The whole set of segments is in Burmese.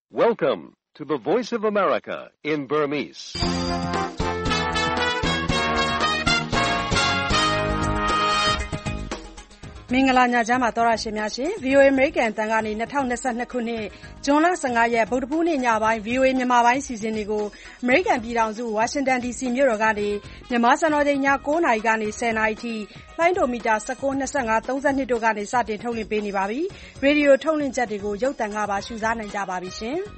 Welcome to the Voice of America in Burmese. ။မင်္ဂလာညချမ်းပါသောရရှင်များရှင် VOA American အသံကနေ2022ခုနှစ်ဇွန်လ15ရက်ဗုဒ္ဓဘူးနေ့ညပိုင်း VOA မြန်မာပိုင်းစီစဉ်တွေကို American ပြည်ထောင်စု Washington DC မြို့တော်ကနေမြန်မာစံတော်ချိန်ည9:00နာရီကနေ10:00နာရီထိလိုင်းဒိုမီတာ19 25 32တို့ကနေစတင်ထုတ်လွှင့်ပေးနေပါပြီ။ ရေဒီယိုထုတ်လွှင့်ချက်တွေကိုရုပ်သံကပါရှုစားနိုင်ကြပါပြီရှင်။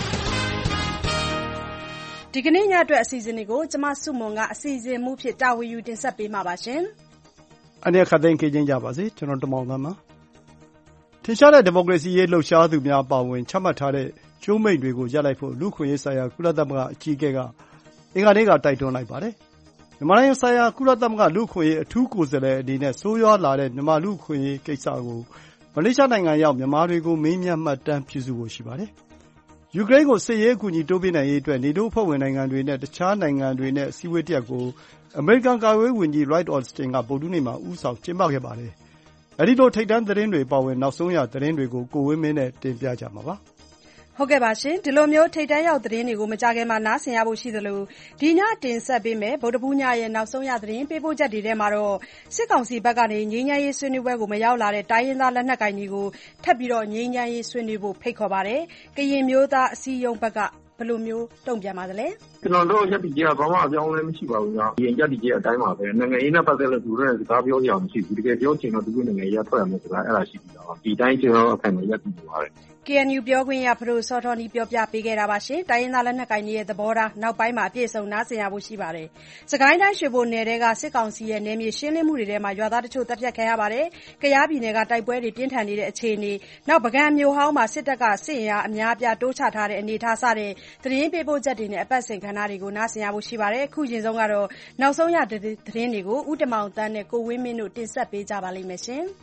ဒီကနေ့ညအတွက်အစီအစဉ်တွေကိုကျမစုမွန်ကအစီအစဉ်မှုဖြစ်တာဝန်ယူတင်ဆက်ပေးမှာပါရှင်။အနေခတ်သိမ်းကြကြပါစေကျွန်တော်တမောင်သားပါထင်ရှားတဲ့ဒီမိုကရေစီရေးလှုပ်ရှားသူများပါဝင်ချမှတ်ထားတဲ့ကျိုးမိန့်တွေကိုရပ်လိုက်ဖို့လူခွင့်ရေးဆိုင်ရာကုလသမဂ္ဂအကြီးအကဲကအင်္ဂါနေ့ကတိုက်တွန်းလိုက်ပါတယ်မြန်မာနိုင်ငံဆိုင်ရာကုလသမဂ္ဂလူခွင့်ရေးအထူးကိုယ်စားလှယ်အနေနဲ့ဆိုးရွားလာတဲ့မြန်မာလူခွင့်ရေးကိစ္စကိုမလေးရှားနိုင်ငံရောက်မြန်မာတွေကိုမေးမြန်းမှတ်တမ်းပြုစုဖို့ရှိပါတယ်ယူကရိန်းကိုစစ်ရေးအကူအညီတိုးပေးနိုင်ရေးအတွက်နေတိုးအဖွဲ့ဝင်နိုင်ငံတွေနဲ့တခြားနိုင်ငံတွေနဲ့အစည်းအဝေးတစ်ရပ်ကိုအမေရိကန်ကာကွယ်ရေးဝန်ကြီး Lloyd Austin ကဗုဒ္ဓဟူးနေ့မှာဦးဆောင်ကျင်းပခဲ့ပါတယ်။အဲဒီလိုထိပ်တန်းသတင်းတွေပါဝင်နောက်ဆုံးရသတင်းတွေကိုကိုဝင်းမင်းနဲ့တင်ပြကြမှာပါ။ဒီလိုမျိုးထိပ်တန်းရောက်သတင်းတွေကိုမကြာခင်မှာနားဆင်ရဖို့ရှိသလိုဒီညတင်ဆက်ပေးမယ်ဗုဒ္ဓဘူးညရဲ့နောက်ဆုံးရသတင်းပေးပို့ချက်တွေထဲမှာတော့စစ်ကောင်စီဘက်ကနေငြိမ်းချမ်းရေးဆွေးနွေးပွဲကိုမရောက်လာတဲ့တိုင်းရင်းသားလက်နက်ကိုင်တွေကိုထပ်ပြီးငြိမ်းချမ်းရေးဆွေးနွေးဖို့ဖိတ်ခေါ်ပါတယ်။ကရင်မျိုးသားအစည်းအရုံးဘက်ကဘယ်လိုမျိုးတုံ့ပြန်ပါသလဲ။ကျွန်တော်တို့ရပ်တည်ချက်ကဘာမှအပြောင်းအလဲမရှိပါဘူး။ဒီရပ်တည်ချက်အတိုင်းပါပဲ။နိုင်ငံရေးနဲ့ပတ်သက်လို့သူတို့ရဲ့စကားပြောကြအောင်မရှိဘူး။တကယ်ပြောချင်တော့သူတို့နိုင်ငံရေးထွက်ရမယ်ဆိုတာအဲ့ဒါရှိပြီးတော့ဒီတိုင်းကျွန်တော်အခိုင်အမာရပ်တည်နေပါတယ်။ KNU ပြောခွင့်ရဖဒိုစောထောနီပြောပြပေးခဲ့တာပါရှင်။တိုင်းရင်းသားလက်နက်ကိုင်တွေရဲ့သဘောထားနောက်ပိုင်းမှာအပြည့်အစုံနားဆင်ရဖို့ရှိပါတယ်။စကိုင်းတိုင်းရွှေဘိုနယ်ထဲကစစ်ကောင်စီရဲ့နယ်မြေရှင်းလင်းမှုတွေထဲမှာရွာသားတချို့တပ်ဖြတ်ခံရပါတယ်။ကယားပြည်နယ်ကတိုက်ပွဲတွေပြင်းထန်နေတဲ့အခြေအနေနောက်ပကံမြို့ဟောင်းမှာစစ်တပ်ကစစ်အင်အားအများအပြားတိုးချထားတဲ့အနေအထားစတဲ့သတင်းပေးပို့ချက်တွေနဲ့အပတ်စဉ်ခန္ဓာတွေကိုနားဆင်ရဖို့ရှိပါတယ်။အခုချိန်ဆုံးကတော့နောက်ဆုံးရသတင်းတွေကိုဦးတမောင်တန်းနဲ့ကိုဝင်းမင်းတို့တင်ဆက်ပေးကြပါလိမ့်မယ်ရှင်။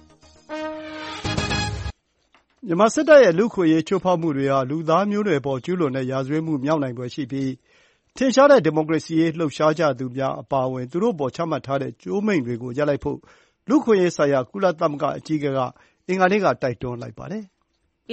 မြန်မာစစ်တပ်ရဲ့လူ့အခွင့်အရေးချိုးဖောက်မှုတွေဟာလူသားမျိုးနွယ်အပေါ်ကျူးလွန်တဲ့ရာဇဝတ်မှုမြောက်နိုင်ဖွယ်ရှိပြီးထင်ရှားတဲ့ဒီမိုကရေစီရေးလှုပ်ရှားကြသူများအပါအဝင်သူတို့အပေါ်ချမှတ်ထားတဲ့ကျိုးမိန့်တွေကိုရပ်လိုက်ဖို့လူ့အခွင့်အရေးဆိုင်ရာကုလသမဂ္ဂအကြီးအကဲကအင်္ဂါနေ့ကတိုက်တွန်းလိုက်ပါတယ်။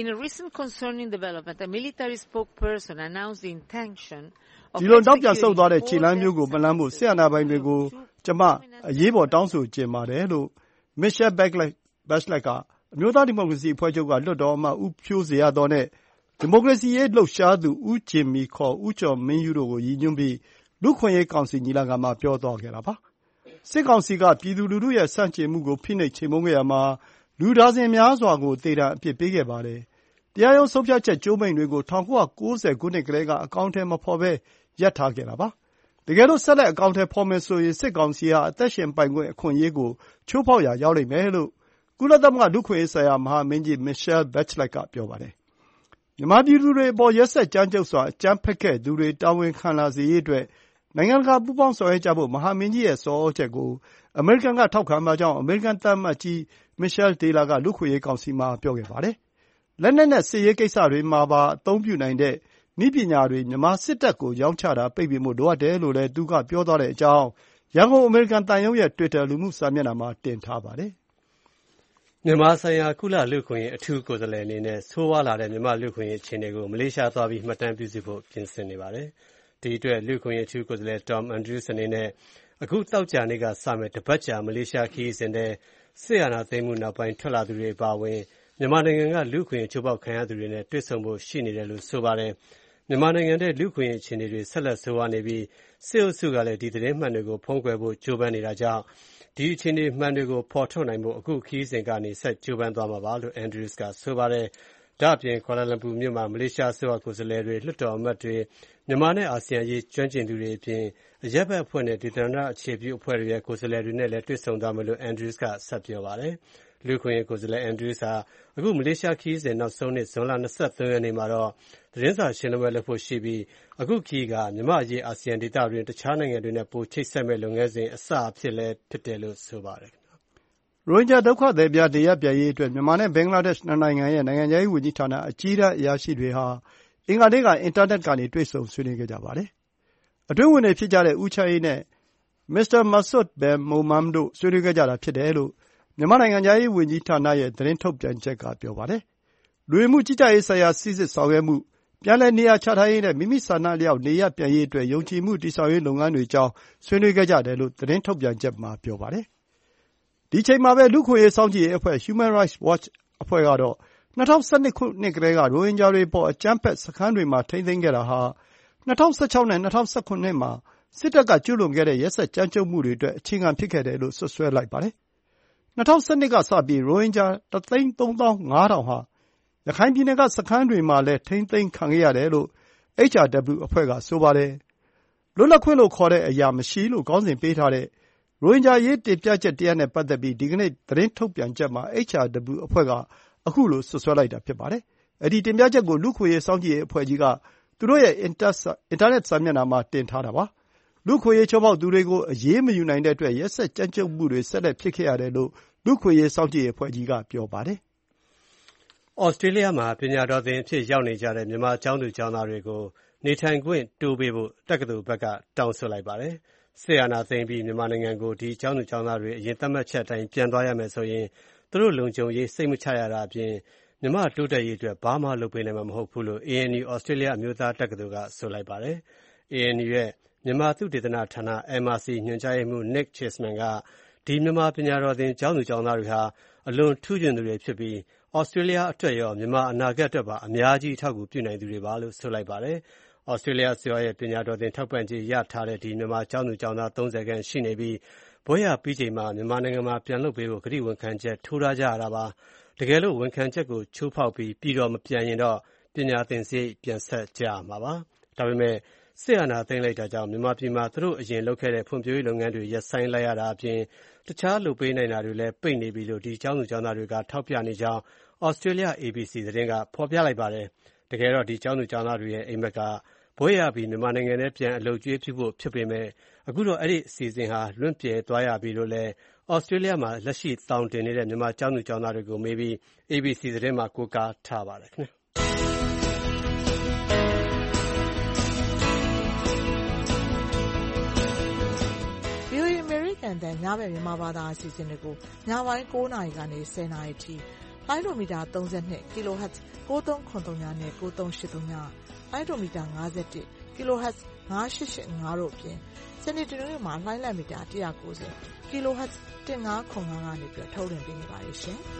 ဒီလိုနောက်ပြန်ဆုတ်သွားတဲ့ခြေလှမ်းမျိုးကိုမလှမ်းဖို့စစ်အာဏာပိုင်တွေကိုကျမအရေးပေါ်တောင်းဆိုချင်ပါတယ်လို့ Michelle Bachelet ကအမျိုးသားဒီမိုကရေစီအဖွဲ့ချုပ်ကလွှတ်တော်အမတ်ဦးဖြိုးဇေယျာသော်နဲ့ဒီမိုကရေစီရေးလှုပ်ရှားသူဦးဂျင်မီခေါ်ဦးကျော်မင်းယုတို့ကိုရည်ညွှန်းပြီးလူ့အခွင့်အရေးကောင်စီညီလာခံမှာပြောသွားခဲ့တာပါ။စစ်ကောင်စီကပြည်သူလူထုရဲ့ဆန့်ကျင်မှုကိုဖိနှိပ်ချေမှုန်းခဲ့ရာမှာလူဒါဇင်များစွာကိုသေဒဏ်အပြစ်ပေးခဲ့ပါတယ်။တရားရုံးဆုံးဖြတ်ချက်ကျိုးမိန့်တွေကို1990ခုနှစ်ကတည်းကအကောင့်ထဲမဖော်ဘဲရပ်ထားခဲ့တာပါ။တကယ်လို့ဆက်လက်အကောင့်ထဲဖော်မယ်ဆိုရင်စစ်ကောင်စီဟာအသက်ရှင်ပိုင်ခွင့်အခွင့်အရေးကိုချိုးဖောက်ရာရောက်လိမ့်မယ်လို့ကုလသမဂ္ဂလူ့အခွင့်အရေးဆိုင်ရာမဟာမင်းကြီး Michelle Bachelet ကပြောပါတယ်။မြန်မာပြည်သူတွေအပေါ်ရက်စက်ကြမ်းကြုတ်စွာအကြမ်းဖက်ခဲ့သူတွေတာဝန်ခံလာစေရေးအတွက်နိုင်ငံတကာပူးပေါင်းဆောင်ရွက်ကြဖို့မဟာမင်းကြီးရဲ့ဆော်ဩချက်ကိုအမေရိကန်ကထောက်ခံပါကြောင်းအမေရိကန်သံအမတ်ကြီး Michelle Taylor ကလူ့အခွင့်အရေးကောင်စီမှာပြောခဲ့ပါတယ်။လက်နက်နဲ့စစ်ရေးကိစ္စတွေမှာပါအသုံးပြုနိုင်တဲ့နည်းပညာတွေမြန်မာစစ်တပ်ကိုရောင်းချတာပိတ်ပင်ဖို့လိုအပ်တယ်လို့လည်းသူကပြောသွားတဲ့အကြောင်းရန်ကုန်အမေရိကန်သံရုံးရဲ့ Twitter လူမှုစာမျက်နှာမှာတင်ထားပါတယ်။မြန်မာဆိုင်ရာကုလလူ့အခွင့်အရေးအထူးကိုယ်စားလှယ်အနေနဲ့ဆိုးဝါးလာတဲ့မြန်မာလူ့အခွင့်အရေးအခြေအနေကိုမလေးရှားသွားပြီးမှတ်တမ်းပြုစုဖို့ပြင်ဆင်နေပါတယ်။ဒီအတွက်လူ့အခွင့်အရေးအထူးကိုယ်စားလှယ် Tom Andrews အနေနဲ့အခုသောကြာနေ့ကစမယ့်တပတ်ကြာမလေးရှားခရီးစဉ်ထဲစစ်အာဏာသိမ်းမှုနောက်ပိုင်းထွက်လာသူတွေအပါအဝင်မြန်မာနိုင်ငံကလူ့အခွင့်အရေးချိုးဖောက်ခံရသူတွေနဲ့တွေ့ဆုံဖို့ရှိနေတယ်လို့ဆိုပါတယ်။မြန်မာနိုင်ငံထဲလူ့အခွင့်အရေးအခြေအနေတွေဆက်လက်ဆိုးဝါးနေပြီးစစ်အုပ်စုကလည်းဒီသတင်းမှန်တွေကိုဖုံးကွယ်ဖို့ကြိုးပမ်းနေတာကြောင့်ဒီအခြေအနေမှန်တွေကိုဖော်ထုတ်နိုင်ဖို့အခုခရီးစဉ်ကနေဆက်ကြိုးပမ်းသွားမှာပါလို့ Andrews ကဆိုပါတယ်။ဒါ့အပြင်ကွာလာလမ်ပူမြို့မှာမလေးရှားအစိုးရကိုယ်စားလှယ်တွေလွှတ်တော်အမတ်တွေမြန်မာနဲ့အာဆီယံရေးကျွမ်းကျင်သူတွေအပြင်အရပ်ဘက်အဖွဲ့နဲ့ဒေသနာအခြေပြုအဖွဲ့တွေရဲ့ကိုယ်စားလှယ်တွေနဲ့လည်းတွေ့ဆုံသွားမယ်လို့ Andrews ကဆက်ပြောပါတယ်။လူ့အခွင့်အရေးကိုယ်စားလှယ် Andrews ဟာအခုမလေးရှားခရီးစဉ်နောက်ဆုံးနေ့ဇွန်လ23ရက်နေ့မှာတော့သတင်းစာရှင်းလင်းပွဲလုပ်ဖို့ရှိပြီးအခုခရီးကမြန်မာ့အရေးအာဆီယံဒေသတွင်းတခြားနိုင်ငံတွေနဲ့ပိုချိတ်ဆက်မဲ့လုပ်ငန်းစဉ်အစအဖြစ်လည်းဖြစ်တယ်လို့ဆိုပါတယ်။ရိုဟင်ဂျာဒုက္ခသည်များနေရပ်ပြန်ရေးအတွက်မြန်မာနဲ့ဘင်္ဂလားဒေ့ရှ်နှစ်နိုင်ငံရဲ့နိုင်ငံခြားရေးဝန်ကြီးဌာနအကြီးတန်းအရာရှိတွေဟာအင်္ဂါနေ့ကအင်တာနက်ကနေတွေ့ဆုံဆွေးနွေးခဲ့ကြပါတယ်။အတွင်းဝန်တွေဖြစ်ကြတဲ့ဦးချမ်းအေးနဲ့မစ္စတာမာဆွတ်ဘင်မိုမမ်တို့ဆွေးနွေးခဲ့ကြတာဖြစ်တယ်လို့မြန်မာနိုင်ငံခြားရေးဝန်ကြီးဌာနရဲ့သတင်းထုတ်ပြန်ချက်ကပြောပါတယ်။လူဝင်မှုကြီးကြပ်ရေးဆိုင်ရာစိစစ်ဆောင်ရွက်မှုပြန်လည်နေရာချထားရေးနဲ့မိမိဆန္ဒအလျောက်နေရပ်ပြန်ရေးအတွက်ယုံကြည်မှုတည်ဆောက်ရေးလုပ်ငန်းတွေအကြောင်းဆွေးနွေးခဲ့ကြတယ်လို့သတင်းထုတ်ပြန်ချက်မှာပြောပါတယ်။ဒီအချိန်မှာပဲလူ့အခွင့်အရေးစောင့်ကြည့်ရေးအဖွဲ့ Human Rights Watch အဖွဲ့ကတော့2012 ခုနှစ်ကတည်းကရိုဟင်ဂျာတွေအပေါ်အကြမ်းဖက်စခန်းတွေမှာထိန်းသိမ်းခဲ့တာဟာ2016နဲ့2019မှာစစ်တပ်ကကျူးလွန်ခဲ့တဲ့ရက်စက်ကြမ်းကြုတ်မှုတွေအတွက်အခြေခံဖြစ်ခဲ့တယ်လို့စွပ်စွဲလိုက်ပါတယ်။2012ကစပြီးရိုဟင်ဂျာ 1,350,000 ဟာရခိုင်ပြည်နယ်ကစခန်းတွေမှာလည်းထိန်းသိမ်းခံခဲ့ရတယ်လို့ HRW အဖွဲ့ကဆိုပါတယ်။လွတ်လပ်ခွင့်လို့ခေါ်တဲ့အရာမရှိလို့ခေါင်းစဉ်ပေးထားတဲ့ရိုဟင်ဂျာအရေးတင်ပြချက်တရပ်နဲ့ပတ်သက်ပြီးဒီကနေ့သတင်းထုတ်ပြန်ချက်မှာ HRW အဖွဲ့ကအခုလိုစွပ်စွဲလိုက်တာဖြစ်ပါတယ်။အဲဒီတင်ပြချက်ကိုလူ့အခွင့်အရေးစောင့်ကြည့်ရေးအဖွဲ့ကြီးကသူတို့ရဲ့အင်တာနက်စာမျက်နှာမှာတင်ထားတာပါ။လူ့အခွင့်အရေးချိုးဖောက်သူတွေကိုအရေးမယူနိုင်တဲ့အတွက်ရက်စက်ကြမ်းကြုတ်မှုတွေဆက်လက်ဖြစ်ခဲ့ရတယ်လို့လူ့အခွင့်အရေးစောင့်ကြည့်ရေးအဖွဲ့ကြီးကပြောပါတယ်။ဩစတြေးလျမှာပညာတော်သင်အဖြစ်ရောက်နေကြတဲ့မြန်မာကျောင်းသူကျောင်းသားတွေကိုနေထိုင်ခွင့်တိုးပေးဖို့တက္ကသိုလ်ဘက်ကတောင်းဆိုလိုက်ပါတယ်။စစ်အာဏာသိမ်းပြီးမြန်မာနိုင်ငံကိုဒီကျောင်းသူကျောင်းသားတွေအရင်သတ်မှတ်ချက်အတိုင်းပြန်သွားရမယ်ဆိုရင်သူတို့လုံခြုံရေးစိတ်မချရတာအပြင်မြန်မာတိုးတက်ရေးအတွက်ဘာမှလုပ်ပေးနိုင်မှာမဟုတ်ဘူးလို့ ANU ဩစတြေးလျအမျိုးသားတက္ကသိုလ်ကဆိုလိုက်ပါတယ်။ ANU ရဲ့မြန်မာသုတေသနဌာန MRC ညွှန်ကြားရေးမှူး Nick Cheesman ကဒီမြန်မာပညာတော်သင်ကျောင်းသူကျောင်းသားတွေဟာအလွန်ထူးချွန်သူတွေဖြစ်ပြီးဩစတြေးလျအတွက်ရောမြန်မာအနာဂတ်အတွက်ပါအများကြီးအထောက်အကူပြုနိုင်သူတွေပါလို့ဆိုလိုက်ပါတယ်။ဩစတြေးလျအစိုးရရဲ့ပညာတော်သင်ထောက်ပံ့ကြေးရထားတဲ့ဒီမြန်မာကျောင်းသူကျောင်းသား30ခန့်ရှိနေပြီးဘွဲ့ရပြီးချိန်မှာမြန်မာနိုင်ငံမှာပြန်လုပ်ပေးဖို့ကတိဝန်ခံချက်ထိုးထားကြရတာပါ။တကယ်လို့ဝန်ခံချက်ကိုချိုးဖောက်ပြီးပြည်တော်မပြန်ရင်တော့ပညာသင်စရိတ်ပြန်ဆက်ကြရမှာပါ။ဒါပေမဲ့စစ်အာဏာသိမ်းလိုက်တာကြောင့်မြန်မာပြည်မှာသူတို့အရင်လုပ်ခဲ့တဲ့ဖွံ့ဖြိုးရေးလုပ်ငန်းတွေရပ်ဆိုင်းလိုက်ရတာအပြင်တခြားလုပ်ပေးနိုင်တာတွေလည်းပိတ်နေပြီလို့ဒီကျောင်းသူကျောင်းသားတွေကထောက်ပြနေကြောင်းဩစတြေးလျ ABC သတင်းကဖော်ပြလိုက်ပါတယ်။တကယ်တော့ဒီကျောင်းသူကျောင်းသားတွေရဲ့အိမ်မက်ကဘွဲ့ရပြီးမြန်မာနိုင်ငံထဲပြန်အလုပ်ကျွေးပြုဖို့ဖြစ်ပေမဲ့အခုတော့အဲ့ဒီအစီအစဉ်ဟာလွင့်ပြဲသွားရပြီလို့လည်းဩစတြေးလျမှာလက်ရှိတောင်းတင်နေတဲ့မြန်မာကျောင်းသူကျောင်းသားတွေကိုမေးပြီး ABC သတင်းမှာကိုးကားထားပါတယ်ခင်ဗျာ။ VOA American တန်ညဘက်မြန်မာဘာသာအစီအစဉ်တွေကိုညပိုင်း9နာရီကနေ10နာရီထိလိုင်းဒိုမီတာ32 kHz 9393နဲ့9383ညလိုင်းဒိုမီတာ51 kHz 9885တို့အပြင်စနေတနင်္ဂနွေမှာလိုင်းလံမီတာ190 kHz 1505ကနေပြီးထုတ်လွှင့်ပေးနေပါတယ်ရှင်။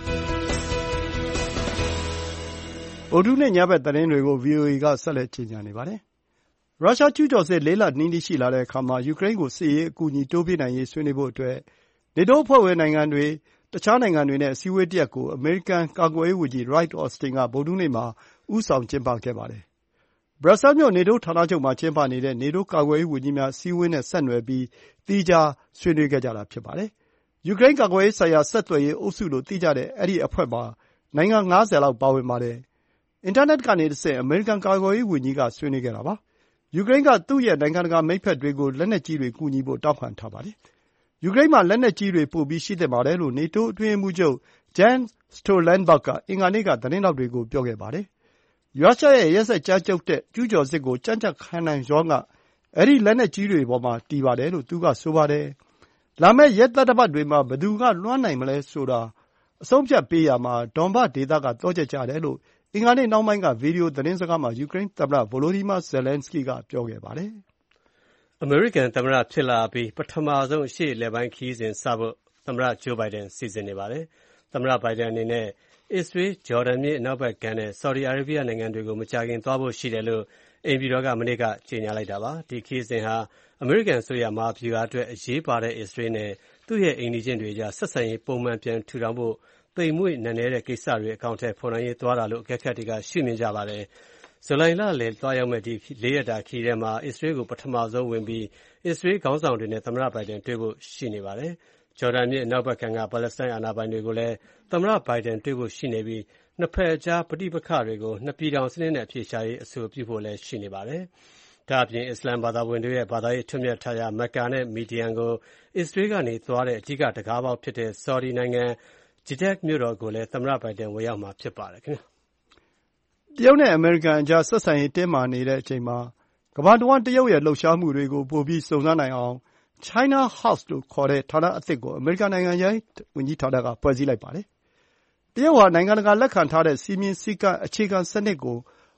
ဗုဒ္ဓနဲ့ညဘက်သတင်းတွေကို VOA ကဆက်လက်ကြေညာနေပါတယ်။ရုရှားကျူးကျော်စစ်4လနီးနီးရှိလာတဲ့အခါမှာယူကရိန်းကိုစစ်ရေးအကူအညီတိုးပေးနိုင်ရေးဆွေးနွေးဖို့အတွက်နေတိုးအဖွဲ့ဝင်နိုင်ငံတွေတခြားနိုင်ငံတွေနဲ့အစည်းအဝေးတစ်ရပ်ကိုအမေရိကန်ကာကွယ်ရေးဝန်ကြီး Lloyd Austin ကဗုဒ္ဓနေ့မှာဦးဆောင်ကျင်းပခဲ့ပါတယ်။ ဘရပ်ဆဲမြို့နေတိုးဌာနချုပ်မှာကျင်းပနေတဲ့နေတိုးကာကွယ်ရေးဝန်ကြီးများအစည်းအဝေးနဲ့ဆက်နွယ်ပြီးသီးခြားဆွေးနွေးခဲ့ကြတာဖြစ်ပါတယ်။ယူကရိန်းကာကွယ်ရေးဆိုင်ရာဆက်သွယ်ရေးအုပ်စုလို့သိကြတဲ့အဲဒီအဖွဲ့မှာနိုင်ငံ50လောက်ပါဝင်ပါတယ်။အင်တာနက်ကနေတဆင့်အမေရိကန်ကာကွယ်ရေးဝန်ကြီးကဆွေးနွေးခဲ့တာပါ။ယူကရိန်းကသူ့ရဲ့နိုင်ငံတကာမိတ်ဖက်တွေကိုလက်နက်ကြီးတွေကူညီဖို့တောင်းခံထားပါတယ်။ယူကရိန်းမှာလက်နက်ကြီးတွေပိုပြီးရှိသင့်ပါတယ်လို့နေတိုးအတွင်းရေးမှူးချုပ် Jens Stoltenberg ကအင်္ဂါနေ့ကသတင်းထောက်တွေကိုပြောခဲ့ပါတယ်။ရုရှားရဲ့ရက်စက်ကြမ်းကြုတ်တဲ့ကျူးကျော်စစ်ကိုကြံ့ကြံ့ခံနိုင်စွမ်းကအဲဒီလက်နက်ကြီးတွေပေါ်မှာတည်ပါတယ်လို့သူကဆိုပါတယ်။လာမယ့်ရက်သတ္တပတ်တွေမှာဘယ်သူကလွှမ်းနိုင်မလဲဆိုတာအဆုံးအဖြတ်ပေးရာမှာဒွန်ဘတ်ဒေသကသော့ချက်ကြတယ်လို့အင်္ဂါနေ့နှောင်းပိုင်းကဗီဒီယိုသတင်းစကားမှာယူကရိန်းသမ္မတ Volodymyr Zelenskyy ကပြောခဲ့ပါတယ်။အမေရိကန်သမ္မတဖြစ်လာပြီးပထမဆုံးအရှေ့အလယ်ပိုင်းခရီးစဉ်စဖို့သမ္မတဂျိုးဘိုင်ဒန်စီစဉ်နေပါတယ်။သမ္မတဘိုင်ဒန်အနေနဲ့အစ္စရေး၊ဂျော်ဒန်မြစ်အနောက်ဘက်ကမ်းနဲ့ဆော်ဒီအာရေးဗီးယားနိုင်ငံတွေကိုမကြာခင်သွားဖို့ရှိတယ်လို့အိမ်ဖြူတော်ကမနေ့ကကြေညာလိုက်တာပါ။ဒီခရီးစဉ်ဟာအမေရိကန်အစိုးရမဟာဗျူဟာအတွက်အရေးပါတဲ့အစ္စရေးနဲ့သူ့ရဲ့အိမ်နီးချင်းတွေကြားဆက်ဆံရေးပုံမှန်ပြန်ထူထောင်ဖို့သိမ်မွေ့နက်နဲတဲ့ကိစ္စတွေအကောင်အထည်ဖော်နိုင်ရေးသွားတာလို့အကဲခတ်တွေကရှုမြင်ကြပါတယ်။ဇူလိုင်လလယ်သွားရောက်မယ့်ဒီ4ရက်တာခရီးထဲမှာအစ္စရေးကိုပထမဆုံးဝင်ပြီးအစ္စရေးခေါင်းဆောင်တွေနဲ့သမ္မတဘိုင်ဒန်တွေ့ဖို့ရှိနေပါတယ်။ဂျော်ဒန်မြစ်အနောက်ဘက်ကမ်းကပါလက်စတိုင်းအာဏာပိုင်တွေကိုလည်းသမ္မတဘိုင်ဒန်တွေ့ဖို့ရှိနေပြီးနှစ်ဖက်အကြားပဋိပက္ခတွေကိုနှစ်ပြည်ထောင်စနစ်နဲ့အဖြေရှာရေးအဆိုပြုဖို့လည်းရှိနေပါတယ်။ဒါ့အပြင်အစ္စလာမ်ဘာသာဝင်တွေရဲ့ဘာသာရေးထွန်းမြတ်ထားရာမက္ကာနဲ့မီဒီယန်ကိုအစ္စရေးကနေသွားတဲ့အဓိကတံခါးပေါက်ဖြစ်တဲ့ဆော်ဒီနိုင်ငံJeddah မြို့တော်ကိုလည်းသမ္မတဘိုင်ဒန်ဝင်ရောက်မှာဖြစ်ပါတယ်ခင်ဗျာ။တရုတ်နဲ့အမေရိကန်အကြားဆက်ဆံရေးတင်းမာနေတဲ့အချိန်မှာကမ္ဘာတဝန်းတရုတ်ရဲ့လှုပ်ရှားမှုတွေကိုပိုပြီးစုံစမ်းနိုင်အောင် China House လို့ခေါ်တဲ့ဌာနအသစ်ကိုအမေရိကန်နိုင်ငံခြားရေးဝန်ကြီးဌာနကဖွဲ့စည်းလိုက်ပါတယ်။တရုတ်ဟာနိုင်ငံတကာလက်ခံထားတဲ့စည်းမျဉ်းစည်းကမ်းအခြေခံစနစ်ကို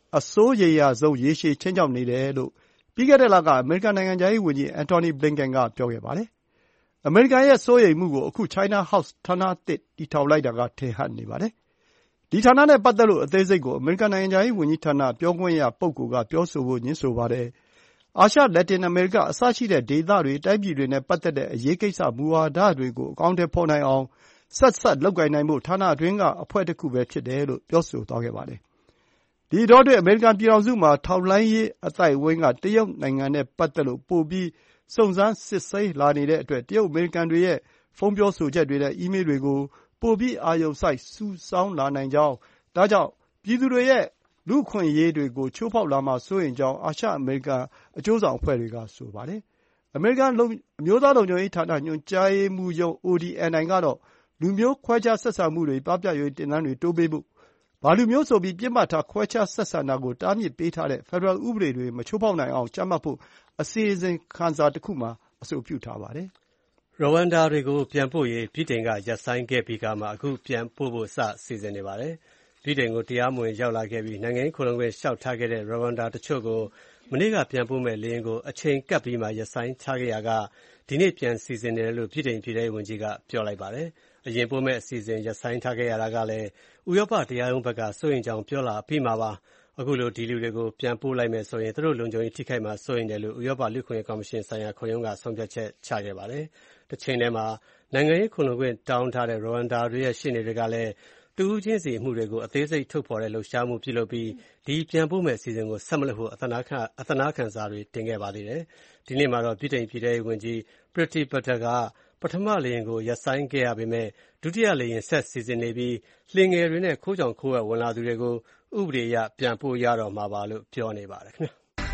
အစိုးရိမ်ရဆုံးရေရှည်ခြိမ်းခြောက်နေတယ်လို့ပြီးခဲ့တဲ့လကအမေရိကန်နိုင်ငံခြားရေးဝန်ကြီးအန်တိုနီဘလင်ကန်ကပြောခဲ့ပါတယ်။အမေရိကန်ရဲ့စိုးရိမ်မှုကိုအခု China House ဌာနသစ်တည်ထောင်လိုက်တာကထင်ဟပ်နေပါတယ်။ဒီဌာနနဲ့ပတ်သက်လို့အသေးစိတ်ကိုအမေရိကန်နိုင်ငံခြားရေးဝန်ကြီးဌာနပြောခွင့်ရပုဂ္ဂိုလ်ကပြောဆိုဖို့ငြင်းဆိုပါတယ်။အာရှလက်တင်အမေရိကအစရှိတဲ့ဒေသတွေတိုင်းပြည်တွေနဲ့ပတ်သက်တဲ့အရေးကိစ္စမူဝါဒတွေကိုအကောင်အထည်ဖော်နိုင်အောင်ဆက်လုပ်ကိုင်နိုင်ဖို့ဌာနအတွင်းကအဖွဲ့တစ်ခုပဲဖြစ်တယ်လို့ပြောဆိုသွားခဲ့ပါတယ်။ဒီအတောအတွင်းအမေရိကန်ပြည်ထောင်စုမှာထောက်လှမ်းရေးအသိုက်အဝန်းကတရုတ်နိုင်ငံနဲ့ပတ်သက်လို့ပိုပြီးစုံစမ်းစစ်ဆေးလာနေတဲ့အတွက်တရုတ်အမေရိကန်တွေရဲ့ဖုန်းပြောဆိုချက်တွေနဲ့အီးမေးလ်တွေကိုပိုပြီးအာရုံစိုက်စုဆောင်းလာနိုင်ကြောင်းဒါကြောင့်ပြည်သူတွေရဲ့လူ့အခွင့်အရေးတွေကိုချိုးဖောက်လာမှာစိုးရိမ်ကြောင်းအာရှအမေရိကန်အကျိုးဆောင်အဖွဲ့တွေကဆိုပါတယ်။အမေရိကန်အမျိုးသားလုံခြုံရေးဌာနညွှန်ကြားရေးမှူးရုံး ODNI ကတော့လူမျိုးခွဲခြားဆက်ဆံမှုတွေပပျောက်ရေးတင်နန်းတွေတိုးပေးဖို့ဘာလူမျိုးဆိုပြီးပြစ်မှတ်ထားခွဲခြားဆက်ဆံတာကိုတားမြစ်ပေးထားတဲ့ဖက်ဒရယ်ဥပဒေတွေမချိုးဖောက်နိုင်အောင်ကြပ်မတ်ဖို့အစီအစဉ်ခံစာတစ်ခုမှာအဆိုပြုထားပါတယ်။ရိုဝမ်ဒါတွေကိုပြန်ပို့ရေးဗြိတိန်ကရပ်ဆိုင်းခဲ့ပြီးကမှအခုပြန်ပို့ဖို့စီစဉ်နေပါတယ်။ဗြိတိန်ကိုတရားမဝင်ရောက်လာခဲ့ပြီးနိုင်ငံရေးခိုလှုံခွင့်လျှောက်ထားခဲ့တဲ့ရိုဝမ်ဒါတချို့ကိုမနေ့ကပြန်ပို့မဲ့လေယာဉ်ကိုအချိန်ကပ်ပြီးမှရပ်ဆိုင်းထားခဲ့ရာကဒီနေ့ပြန်စီစဉ်တယ်လို့ဗြိတိန်ပြည်ထောင်ဝန်ကြီးကပြောလိုက်ပါတယ်။အရင်ပို့မဲ့အစီအစဉ်ရပ်ဆိုင်းထားခဲ့ရတာကလည်းဥရောပတရားရုံးဘက်ကစိုးရိမ်ကြောင်းပြောလာပြီးမှာပါ။အခုလိုဒီလူတွေကိုပြန်ပို့လိုက်မယ်ဆိုရင်သူတို့လုံခြုံရေးထိခိုက်မှာစိုးရိမ်တယ်လို့ဥရောပလူ့အခွင့်အရေးကော်မရှင်ဆိုင်ရာခုံရုံးကဆုံးဖြတ်ချက်ချခဲ့ပါတယ်။တစ်ချိန်တည်းမှာနိုင်ငံရေးခိုလှုံခွင့်တောင်းထားတဲ့ရိုဝမ်ဒါတွေရဲ့ရှေ့နေတွေကလည်းတဦးချင်းစီအမှုတွေကိုအသေးစိတ်ထုတ်ဖော်တဲ့လှုပ်ရှားမှုပြုလုပ်ပြီးဒီပြန်ပို့မဲ့အစီအစဉ်ကိုဆက်မလုပ်ဖို့အသနာခံစာတွေတင်ခဲ့ပါသေးတယ်။ဒီနေ့မှာတော့ဗြိတိန်ပြည်ထောင်ဝန်ကြီး Priti Patel ကပထမလေယာဉ်ကိုရပ်ဆိုင်းခဲ့ရပေမဲ့ဒုတိယလေယာဉ်ဆက်စီစဉ်နေပြီးလှေငယ်တွေနဲ့ခိုးကြောင်ခိုးဝှက်ဝင်လာသူတွေကိုဥပဒေအရပြန်ပို့ရတော့မှာပါလို့ပြောနေပါတယ်ခင်ဗျာ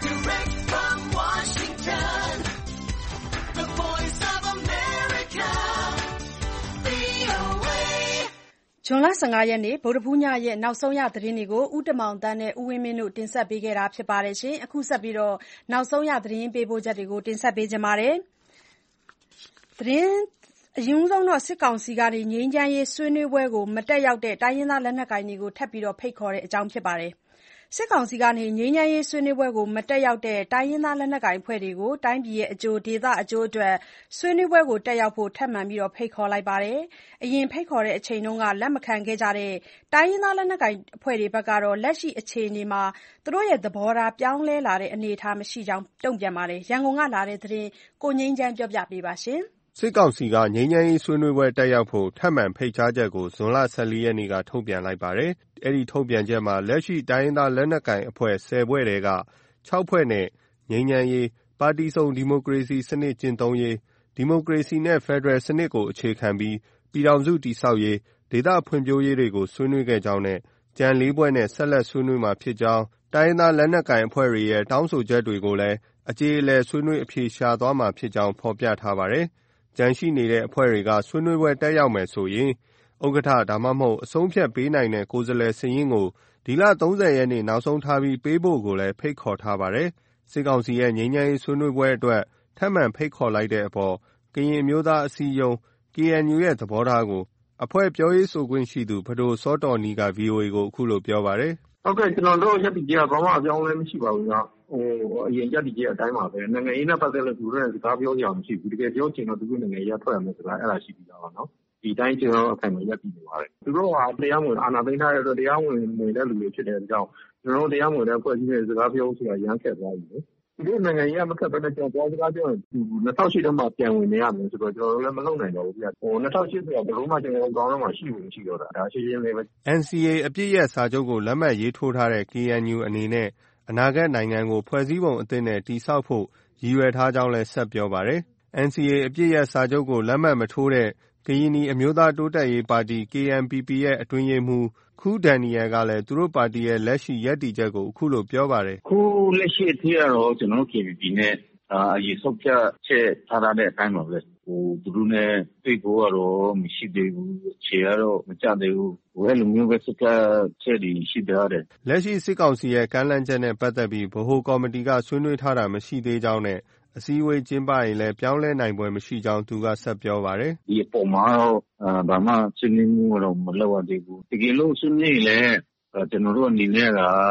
ဇွန်လ15ရက်နေ့ဗုဒ္ဓဖူးညရဲ့နောက်ဆုံးရသတင်းတွေကိုဦးတင်မောင်သန်းနဲ့ဦးဝင်းမင်းတို့တင်ဆက်ပေးခဲ့တာဖြစ်ပါတယ်ရှင်။အခုဆက်ပြီးတော့နောက်ဆုံးရသတင်းပေးပို့ချက်တွေကိုတင်ဆက်ပေးကြပါမယ်။သတင်းအရင်ဆုံးတော့စစ်ကောင်စီကနေငြိမ်းချမ်းရေးဆွေးနွေးပွဲကိုမတက်ရောက်တဲ့တိုင်းရင်းသားလက်နက်ကိုင်တွေကိုထပ်ပြီးဖိတ်ခေါ်တဲ့အကြောင်းဖြစ်ပါတယ်။စစ်ကောင်စီကနေငြိမ်းချမ်းရေးဆွေးနွေးပွဲကိုမတက်ရောက်တဲ့တိုင်းရင်းသားလက်နက်ကိုင်အဖွဲ့တွေကိုတိုင်းပြည်ရဲ့အကျိုးဒေသအကျိုးအတွက်ဆွေးနွေးပွဲကိုတက်ရောက်ဖို့ထပ်မံဖိတ်ခေါ်လိုက်ပါတယ်။အရင်ဖိတ်ခေါ်တဲ့အချိန်တုန်းကလက်မခံခဲ့ကြတဲ့တိုင်းရင်းသားလက်နက်ကိုင်အဖွဲ့တွေဘက်ကတော့လက်ရှိအခြေအနေမှာသူတို့ရဲ့သဘောထားပြောင်းလဲလာတဲ့အနေအထားမရှိကြောင်းတုံ့ပြန်ပါတယ်။ရန်ကုန်ကလာတဲ့သတင်းကိုငြိမ်းချမ်းပြောပြပေးပါရှင်။စစ်ကောင်စီကငြိမ်းချမ်းရေးဆွေးနွေးပွဲတက်ရောက်ဖို့ထပ်မံဖိတ်ကြားချက်ကိုဇွန်လ14ရက်နေ့ကထုတ်ပြန်လိုက်ပါတယ်။အဲဒီထုတ်ပြန်ချက်မှာလက်ရှိတိုင်းရင်းသားလက်နက်ကိုင်အဖွဲ့10ဖွဲ့ထဲက6ဖွဲ့နဲ့ငြိမ်းချမ်းရေးပါတီစုံဒီမိုကရေစီစနစ်ကျင့်သုံးရေးဒီမိုကရေစီနဲ့ဖက်ဒရယ်စနစ်ကိုအခြေခံပြီးပြည်ထောင်စုတည်ဆောက်ရေးဒေသဖွံ့ဖြိုးရေးတွေကိုဆွေးနွေးခဲ့ကြောင်းနဲ့ကြံ4ဖွဲ့နဲ့ဆက်လက်ဆွေးနွေးမှာဖြစ်ကြောင်းတိုင်းရင်းသားလက်နက်ကိုင်အဖွဲ့တွေရဲ့တောင်းဆိုချက်တွေကိုလည်းအကြေအလည်ဆွေးနွေးအဖြေရှာသွားမှာဖြစ်ကြောင်းဖော်ပြထားပါတယ်။ကြံရှိနေတဲ့အဖွဲ့တွေကဆွေးနွေးပွဲတက်ရောက်မယ်ဆိုရင်ဥက္ကဋ္ဌဒါမှမဟုတ်အဆုံးဖြတ်ပေးနိုင်တဲ့ကိုယ်စားလှယ်စာရင်းကိုဒီလ30ရက်နေ့နောက်ဆုံးထားပြီးပေးဖို့ကိုလည်းဖိတ်ခေါ်ထားပါတယ်။စစ်ကောင်စီရဲ့ငြိမ်းချမ်းရေးဆွေးနွေးပွဲအတွက်ထပ်မံဖိတ်ခေါ်လိုက်တဲ့အပေါ်ကရင်အမျိုးသားအစည်းအရုံး KNU ရဲ့သဘောထားကိုအဖွဲ့ပြောရေးဆိုခွင့်ရှိသူဖဒိုစောတော်နီးက VOA ကိုအခုလိုပြောပါတယ်။ဟုတ်ကဲ့ကျွန်တော်တို့ရပ်တည်ကြဘာမှအပြောင်းလဲမရှိပါဘူးနော်။အရင်ရပ်တည်ကြအတိုင်းပါပဲနိုင်ငံရေးနဲ့ပတ်သက်လို့သူတို့ကစကားပြောကြအောင်မရှိဘူးတကယ်ပြောချင်တော့သူတို့နိုင်ငံရေးထွက်ရမယ်ဆိုတာအဲ့ဒါရှိပြီးသားပါနော်။ဒီတိုင်းကျွန်တော်အခိုင်အမာရပ်တည်နေပါတယ်။သူတို့ကတရားဝင်အာဏာသိမ်းထားတဲ့အတွက်တရားဝင်နေတဲ့လူတွေဖြစ်တဲ့အကြောင်းကျွန်တော်တို့တရားဝင်တဲ့ဖွဲ့စည်းတဲ့စကားပြောဆိုတာရမ်းခက်သွားပြီလေ။သူတို့နိုင်ငံရေးမခက်ဘဲနဲ့ကျွန်တော်စကားပြောရင်2008ထဲမှာပြန်ဝင်နေရမယ်ဆိုတော့ကျွန်တော်တို့လည်းမလုပ်နိုင်တော့ဘူးဗျ။2008ဆိုတာဘယ်လိုမှကျွန်တော်ကောင်းတော့မှရှိဘူးမရှိတော့တာဒါရှင်းရှင်းလေးပဲ။ NCA အပြည့်ရဲ့စာချုပ်ကိုလက်မှတ်ရေးထိုးထားတဲ့ KNU အနေနဲ့အနာဂတ်နိုင်ငံကိုဖွဲ့စည်းပုံအသစ်နဲ့တည်ဆောက်ဖို့ရည်ရွယ်ထားကြောင်းလည်းဆက်ပြောပါတယ်။ NCA အပြည့်ရဲ့စာချုပ်ကိုလက်မှတ်မထိုးတဲ့ကရင်နီအမျိုးသားတိုးတက်ရေးပါတီ KNPP ရဲ့အတွင်းရေးမှူးခူးဒန်နီယယ်ကလည်းသူတို့ပါတီရဲ့လက်ရှိရပ်တည်ချက်ကိုအခုလိုပြောပါတယ်။ခုလက်ရှိအထိကတော့ကျွန်တော်တို့ KNPP နဲ့အရေးဆုံးဖြတ်ချက်ထားတဲ့အတိုင်းပါပဲ။သူတို့နဲ့တွေ့ဖို့ကတော့မရှိသေးဘူး။ခြေကတော့မကျသေးဘူး။အဲ့လိုမျိုးပဲစကားချက်တွေရှိထားတယ်။လက်ရှိစစ်ကောင်စီရဲ့ကမ်းလှမ်းချက်နဲ့ပတ်သက်ပြီးဗဟိုကော်မတီကဆွေးနွေးထားတာမရှိသေးကြောင်းနဲ့အစည်းအဝေးကျင်းပရင်လည်းပြောင်းလဲနိုင်ပွဲမရှိကြောင်းသူကဆက်ပြောပါတယ်။ဒီအပေါ်မှာတော့ဘာမှဆွေးနွေးမှုတော့မလုပ်ရသေးဘူး။တကယ်လို့ဆွေးနွေးရင်လည်းကျွန်တော်တို့အနေနဲ့က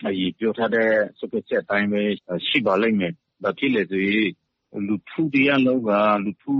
ပြောထားတဲ့စုပ်ချက်အတိုင်းပဲရှိပါလိမ့်မယ်။ဘာဖြစ်လဲဆိုရင်လူထုတရားလုံးကလူထု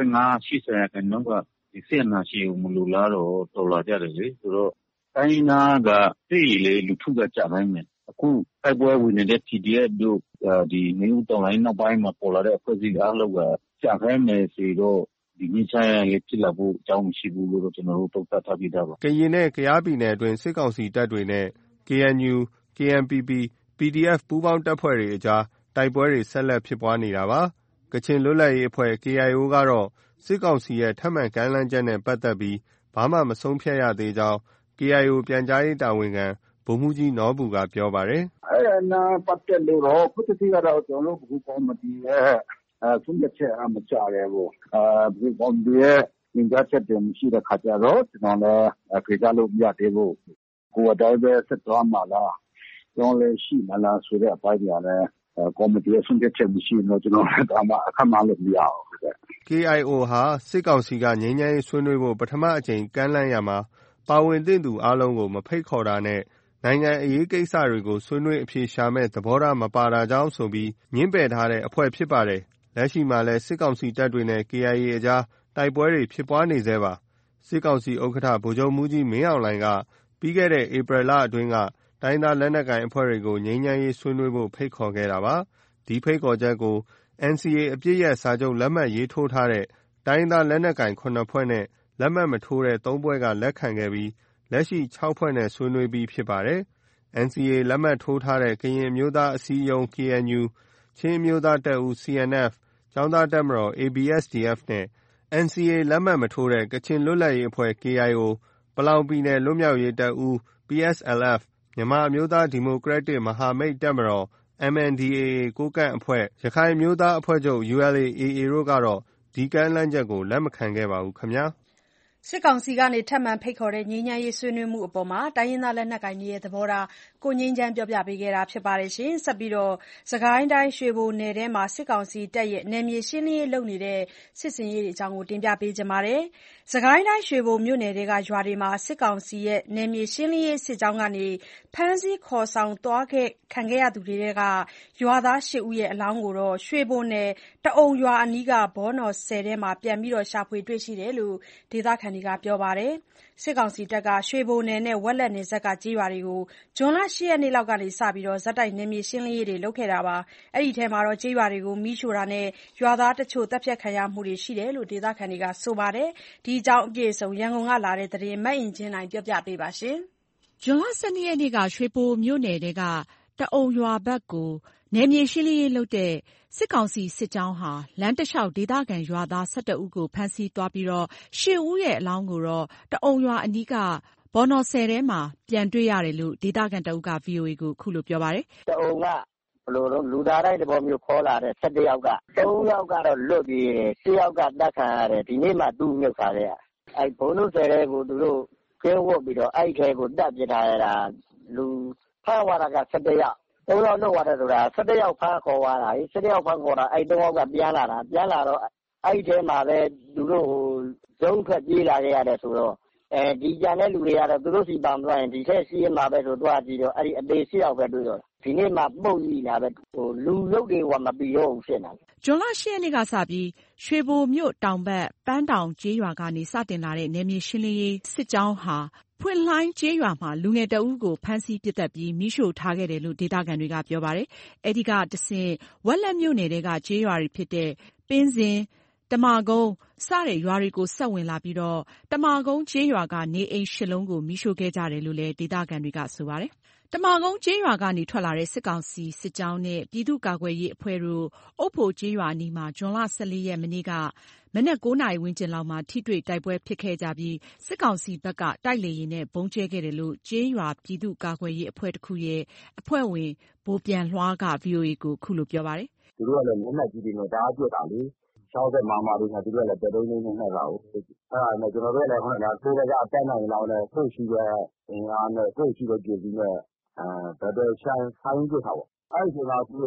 25-80%ကဒီစစ်အာဏာရှင်ကိုမလိုလားတော့တော်လာကြတယ်လေ။ဆိုတော့တိုင်းရင်းသားကသိလေလူထုကကြနိုင်မယ်။အခုတိုက်ပွဲဝင်နေတဲ့ PDF တို့ဒီနေဦးတော်လိုင်းနောက်ပိုင်းမှာပေါ်လာတဲ့အဖွဲ့အစည်းအားလုံးကကြနိုင်မယ်ဆိုတော့ဒီငြိမ်းချမ်းရေးဖြစ်လာဖို့အကြောင်းမရှိဘူးလို့ကျွန်တော်တို့တုံ့ပြန်ထားပြီးသားပါ။ကရင်နဲ့ကယားပြည်နယ်အတွင်းစစ်ကောင်စီတပ်တွေနဲ့ KNU, KNPP, PDF ပူးပေါင်းတပ်ဖွဲ့တွေအကြားတိုက်ပွဲတွေဆက်လက်ဖြစ်ပွားနေတာပါ။ကချင်လွတ်လပ်ရေးအဖွဲ့ KIO ကတော့စစ်ကောင်စီရဲ့ထပ်မံကမ်းလှမ်းချက်နဲ့ပတ်သက်ပြီးဘာမှမဆုံးဖြတ်ရသေးကြောင်း KIO ပြန်ကြားရေးတာဝန်ခံဗိုလ်မှူးကြီးနော်ဘူကပြောပါတယ်။အဲ့ဒါပတ်သက်လို့တော့ခုတစ်ခါကတော့ကျွန်တော်တို့ကော်မတီရဲ့ဆုံးဖြတ်ချက်မကြရဘူး။ဒီကော်မတီရဲ့ညွှန်ကြားချက်တွေမရှိတဲ့ခါကျတော့ကျွန်တော်လည်းကြေကြားလို့မရသေးဘူး။ကိုယ်တော်ပဲဆက်သွားမှာလား။ကျွန်တော်လည်းရှိမလားဆိုတဲ့အပိုင်းတွေလည်းကော်မတီရဲ့ဆုံးဖြတ်ချက်မရှိတော့ကျွန်တော်လည်းဒါမှအခက်မှလို့မရဘူး။ KIO ဟာစစ်ကောင်စီကငြိမ်းချမ်းရေးဆွေးနွေးဖို့ပထမအကြိမ်ကမ်းလှမ်းရမှာပါဝင်သင့်သူအားလုံးကိုမဖိတ်ခေါ်တာနဲ့နိုင်ငံအရေးကိစ္စတွေကိုဆွေးနွေးအဖြေရှာမဲ့သဘောထားမပါတာကြောင့်ဆိုပြီးငြင်းပယ်ထားတဲ့အဖွဲ့ဖြစ်ပါတယ်။လက်ရှိမှာလည်းစစ်ကောင်စီတပ်တွေနဲ့ KIA အကြားတိုက်ပွဲတွေဖြစ်ပွားနေဆဲပါ။စစ်ကောင်စီဥက္ကဋ္ဌဗိုလ်ချုပ်မှူးကြီးမင်းအောင်လှိုင်ကပြီးခဲ့တဲ့ဧပြီလအတွင်းကတိုင်းသားလက်နက်ကိုင်အဖွဲ့တွေကိုငြိမ်းချမ်းရေးဆွေးနွေးဖို့ဖိတ်ခေါ်ခဲ့တာပါ။ဒီဖိတ်ခေါ်ချက်ကို NCA အပစ်ရပ်စာချုပ်လက်မှတ်ရေးထိုးထားတဲ့တိုင်းသားလက်နက်ကိုင်9ဖွဲ့နဲ့လက်မှတ်မထိုးတဲ့3ဖွဲ့ကလက်ခံခဲ့ပြီးလက်ရှိ6ဖွဲ့နဲ့ဆွေးနွေးပြီးဖြစ်ပါတယ်။ NCA လက်မှတ်ထိုးထားတဲ့ကရင်အမျိုးသားအစည်းအရုံး KNU, ချင်းအမျိုးသားတပ်ဦး CNF, ကျောင်းသားတပ်မတော် ABSDF နဲ့ NCA လက်မှတ်မထိုးတဲ့ကချင်လွတ်လပ်ရေးအဖွဲ့ KIO, ပလောင်ပြည်နယ်လွတ်မြောက်ရေးတပ်ဦး PSLF, မြန်မာအမျိုးသားဒီမိုကရက်တစ်မဟာမိတ်တပ်မတော် MNDAA ကိုးကန့်အဖွဲ့ ရခိုင်အမျိုးသားအဖွဲ့ချုပ် ULA/AA တို့ကတော့ဒီကမ်းလှမ်းချက်ကိုလက်မခံခဲ့ပါဘူးခင်ဗျာ။စစ်ကောင်စီကထပ်မံဖိတ်ခေါ်တဲ့ငြိမ်းချမ်းရေးဆွေးနွေးမှုအပေါ်တိုင်းရင်းသားလက်နက်ကိုင်တွေရဲ့သဘောထားကိုငြိမ်းချမ်းပြောပြပေးခဲ့တာဖြစ်ပါတယ်။ဆက်ပြီးစစ်ကိုင်းတိုင်းရွှေဘိုနယ်ထဲမှာစစ်ကောင်စီတပ်ရဲ့နယ်မြေရှင်းလင်းရေးလုပ်နေတဲ့စစ်ဆင်ရေးတွေအကြောင်းတင်ပြပေးချင်ပါတယ်။စစ်ကိုင်းတိုင်းရွှေဘိုမြို့နယ်ထဲကရွာတွေမှာစစ်ကောင်စီရဲ့နယ်မြေရှင်းလင်းရေးစစ်ကြောင်းကနေဖမ်းဆီးခေါ်ဆောင်သွားခံခဲ့ရသူတွေထဲကရွာသား8ဦးရဲ့အလောင်းကိုရွှေဘိုနယ်တအုံရွာအနီးကဘောနော်ဆည်ထဲမှာပြန်လည်ရှာဖွေတွေ့ရှိတယ်လို့ဒေသခံတွေကပြောပါတယ်။စစ်ကောင်စီတပ်ကရွှေဘိုနယ်နဲ့ဝက်လက်နယ်စပ်ကကျေးရွာတွေကိုဇွန်လ8ရက်နေ့လောက်ကစပြီးဆက်တိုက်နယ်မြေရှင်းလင်းရေးတွေလုပ်ခဲ့တာပါ။အဲဒီထဲမှာကျေးရွာတွေကိုမီးရှို့တာနဲ့ရွာသားတချို့သတ်ဖြတ်ခံရမှုတွေရှိတယ်လို့ဒေသခံတွေကဆိုပါတယ်။ဒီအကြောင်းအပြည့်အစုံရန်ကုန်ကလာတဲ့သတင်းမအင်ကြင်းနိုင်ပြောပြပေးပါမယ်။ဇွန်လ12ရက်နေ့ကရွှေဘိုမြို့နယ်ထဲကတအုံရွာဘက်ကိုနယ်မြေရှင်းလင်းရေးလုပ်တဲ့စစ်ကောင်စီစစ်ကြောင်းဟာလမ်းတလျှောက်ဒေသခံရွာသား11ဦးကိုဖမ်းဆီးသွားပြီး8ဦးရဲ့အလောင်းကိုတအုံရွာအနီးကဘောနော်ဆည်ထဲမှာပြန်တွေ့ရတယ်လို့ဒေသခံတဦးက VOA ကိုခုလိုပြောပါတယ်။တအုံကလူသားတိုင်းတဘောမျိုးခေါ်လာတဲ့17ယောက်က3ယောက်ကတော့လွတ်ပြီး10ယောက်ကတတ်ခံရတယ်ဒီနေ့မှသူ့မြုပ်ထားတဲ့အဲ့ဘုံတို့ဆည်တွေကိုသူတို့ကျင်းဝတ်ပြီးတော့အဲ့ထဲကိုတက်ပြထားရတာလူဖမ်းသွားတာက17ယောက်3ယောက်လွတ်သွားတယ်ဆိုတာ17ယောက်ဖမ်းခေါ်သွားတာ17ယောက်ဖမ်းခေါ်တာအဲ့3ယောက်ကပြန်လာတော့အဲ့ထဲမှာပဲသူတို့ဇုံးထွက်ပြေးလာခဲ့ရတယ်ဆိုတော့ဒီကြံတဲ့လူတွေကတော့သူတို့စီပန်သွားရင်ဒီထက်စီးရမှာပဲဆိုတော့ကြည့်တော့အဲ့ဒီအသေး6ယောက်ပဲတွေ့တော့ဒီနေ့မှပုတ်ကြီးလာပဲလူရုပ်တွေကမပြီးတော့ဘူးဖြစ်နေတယ်။ဇွန်လ10ရက်နေ့ကစပြီးရွှေဘိုမြို့တောင်ဘက်ပန်းတောင်ကျေးရွာကနေစတင်လာတဲ့နယ်မြေရှင်းလင်းရေးစစ်ကြောင်းဟာဖွင့်လှိုင်းကျေးရွာမှာလူငယ်တဦးကိုဖမ်းဆီးပစ်သတ်ပြီးမီးရှို့ထားခဲ့တယ်လို့ဒေသခံတွေကပြောပါတယ်။အဲဒီကတဆင့်ဝက်လက်မြို့နယ်ထဲကကျေးရွာတွေဖြစ်တဲ့ပင်းစင်တမာကုန်းစတဲ့ရွာတွေကိုဆက်ဝင်လာပြီးတမာကုန်းကျေးရွာကနေအိမ်8လုံးကိုမီးရှို့ခဲ့ကြတယ်လို့လည်းဒေသခံတွေကဆိုပါတယ်။တမာကုန်းကျေးရွာကနေထွက်လာတဲ့စစ်ကောင်စီစစ်ကြောင်းနဲ့ပြည်သူ့ကာကွယ်ရေးအဖွဲ့တို့အုတ်ဖိုကျေးရွာအနီးမှာဇွန်လ14ရက်မနေ့ကမနက်9နာရီဝန်းကျင်လောက်မှာထိတွေ့တိုက်ပွဲဖြစ်ခဲ့ကြပြီးစစ်ကောင်စီဘက်ကတိုက်လေယာဉ်နဲ့ဗုံးကျဲခဲ့တယ်လို့ကျေးရွာပြည်သူ့ကာကွယ်ရေးအဖွဲ့တစ်ခုရဲ့အဖွဲ့ဝင်ဗိုလ်ပြန်လွှားက VOA ကိုခုလိုပြောပါတယ်။သူတို့ကလည်းလက်နက်ကြီးတွေနဲ့ဓာတ်ပြတ်တာလေ60မမတွေနဲ့သူတို့ကလည်းတက်တုံးနေနေတာကိုအဲ့ဒါနဲ့ကျွန်တော်တို့လည်းခေါင်းကကိုယ်ကအတက်နိုင်လောက်နဲ့ကိုယ်ရှိတဲ့အင်အားနဲ့ကိုယ်ရှိတဲ့ကြည်ပြီးနဲ့ဘယ်တော့ဆိုင်ပြစ်တာပေါ့အဲ့ဒီကသူ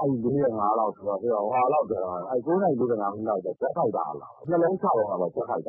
9:45လောက်ဆိုတော့ဟိုလောက်ကြာအဲ့9:45လောက်ကျက်ထိုက်တာလားနှလုံးချတော့တော့ကျက်ထိုက်တာ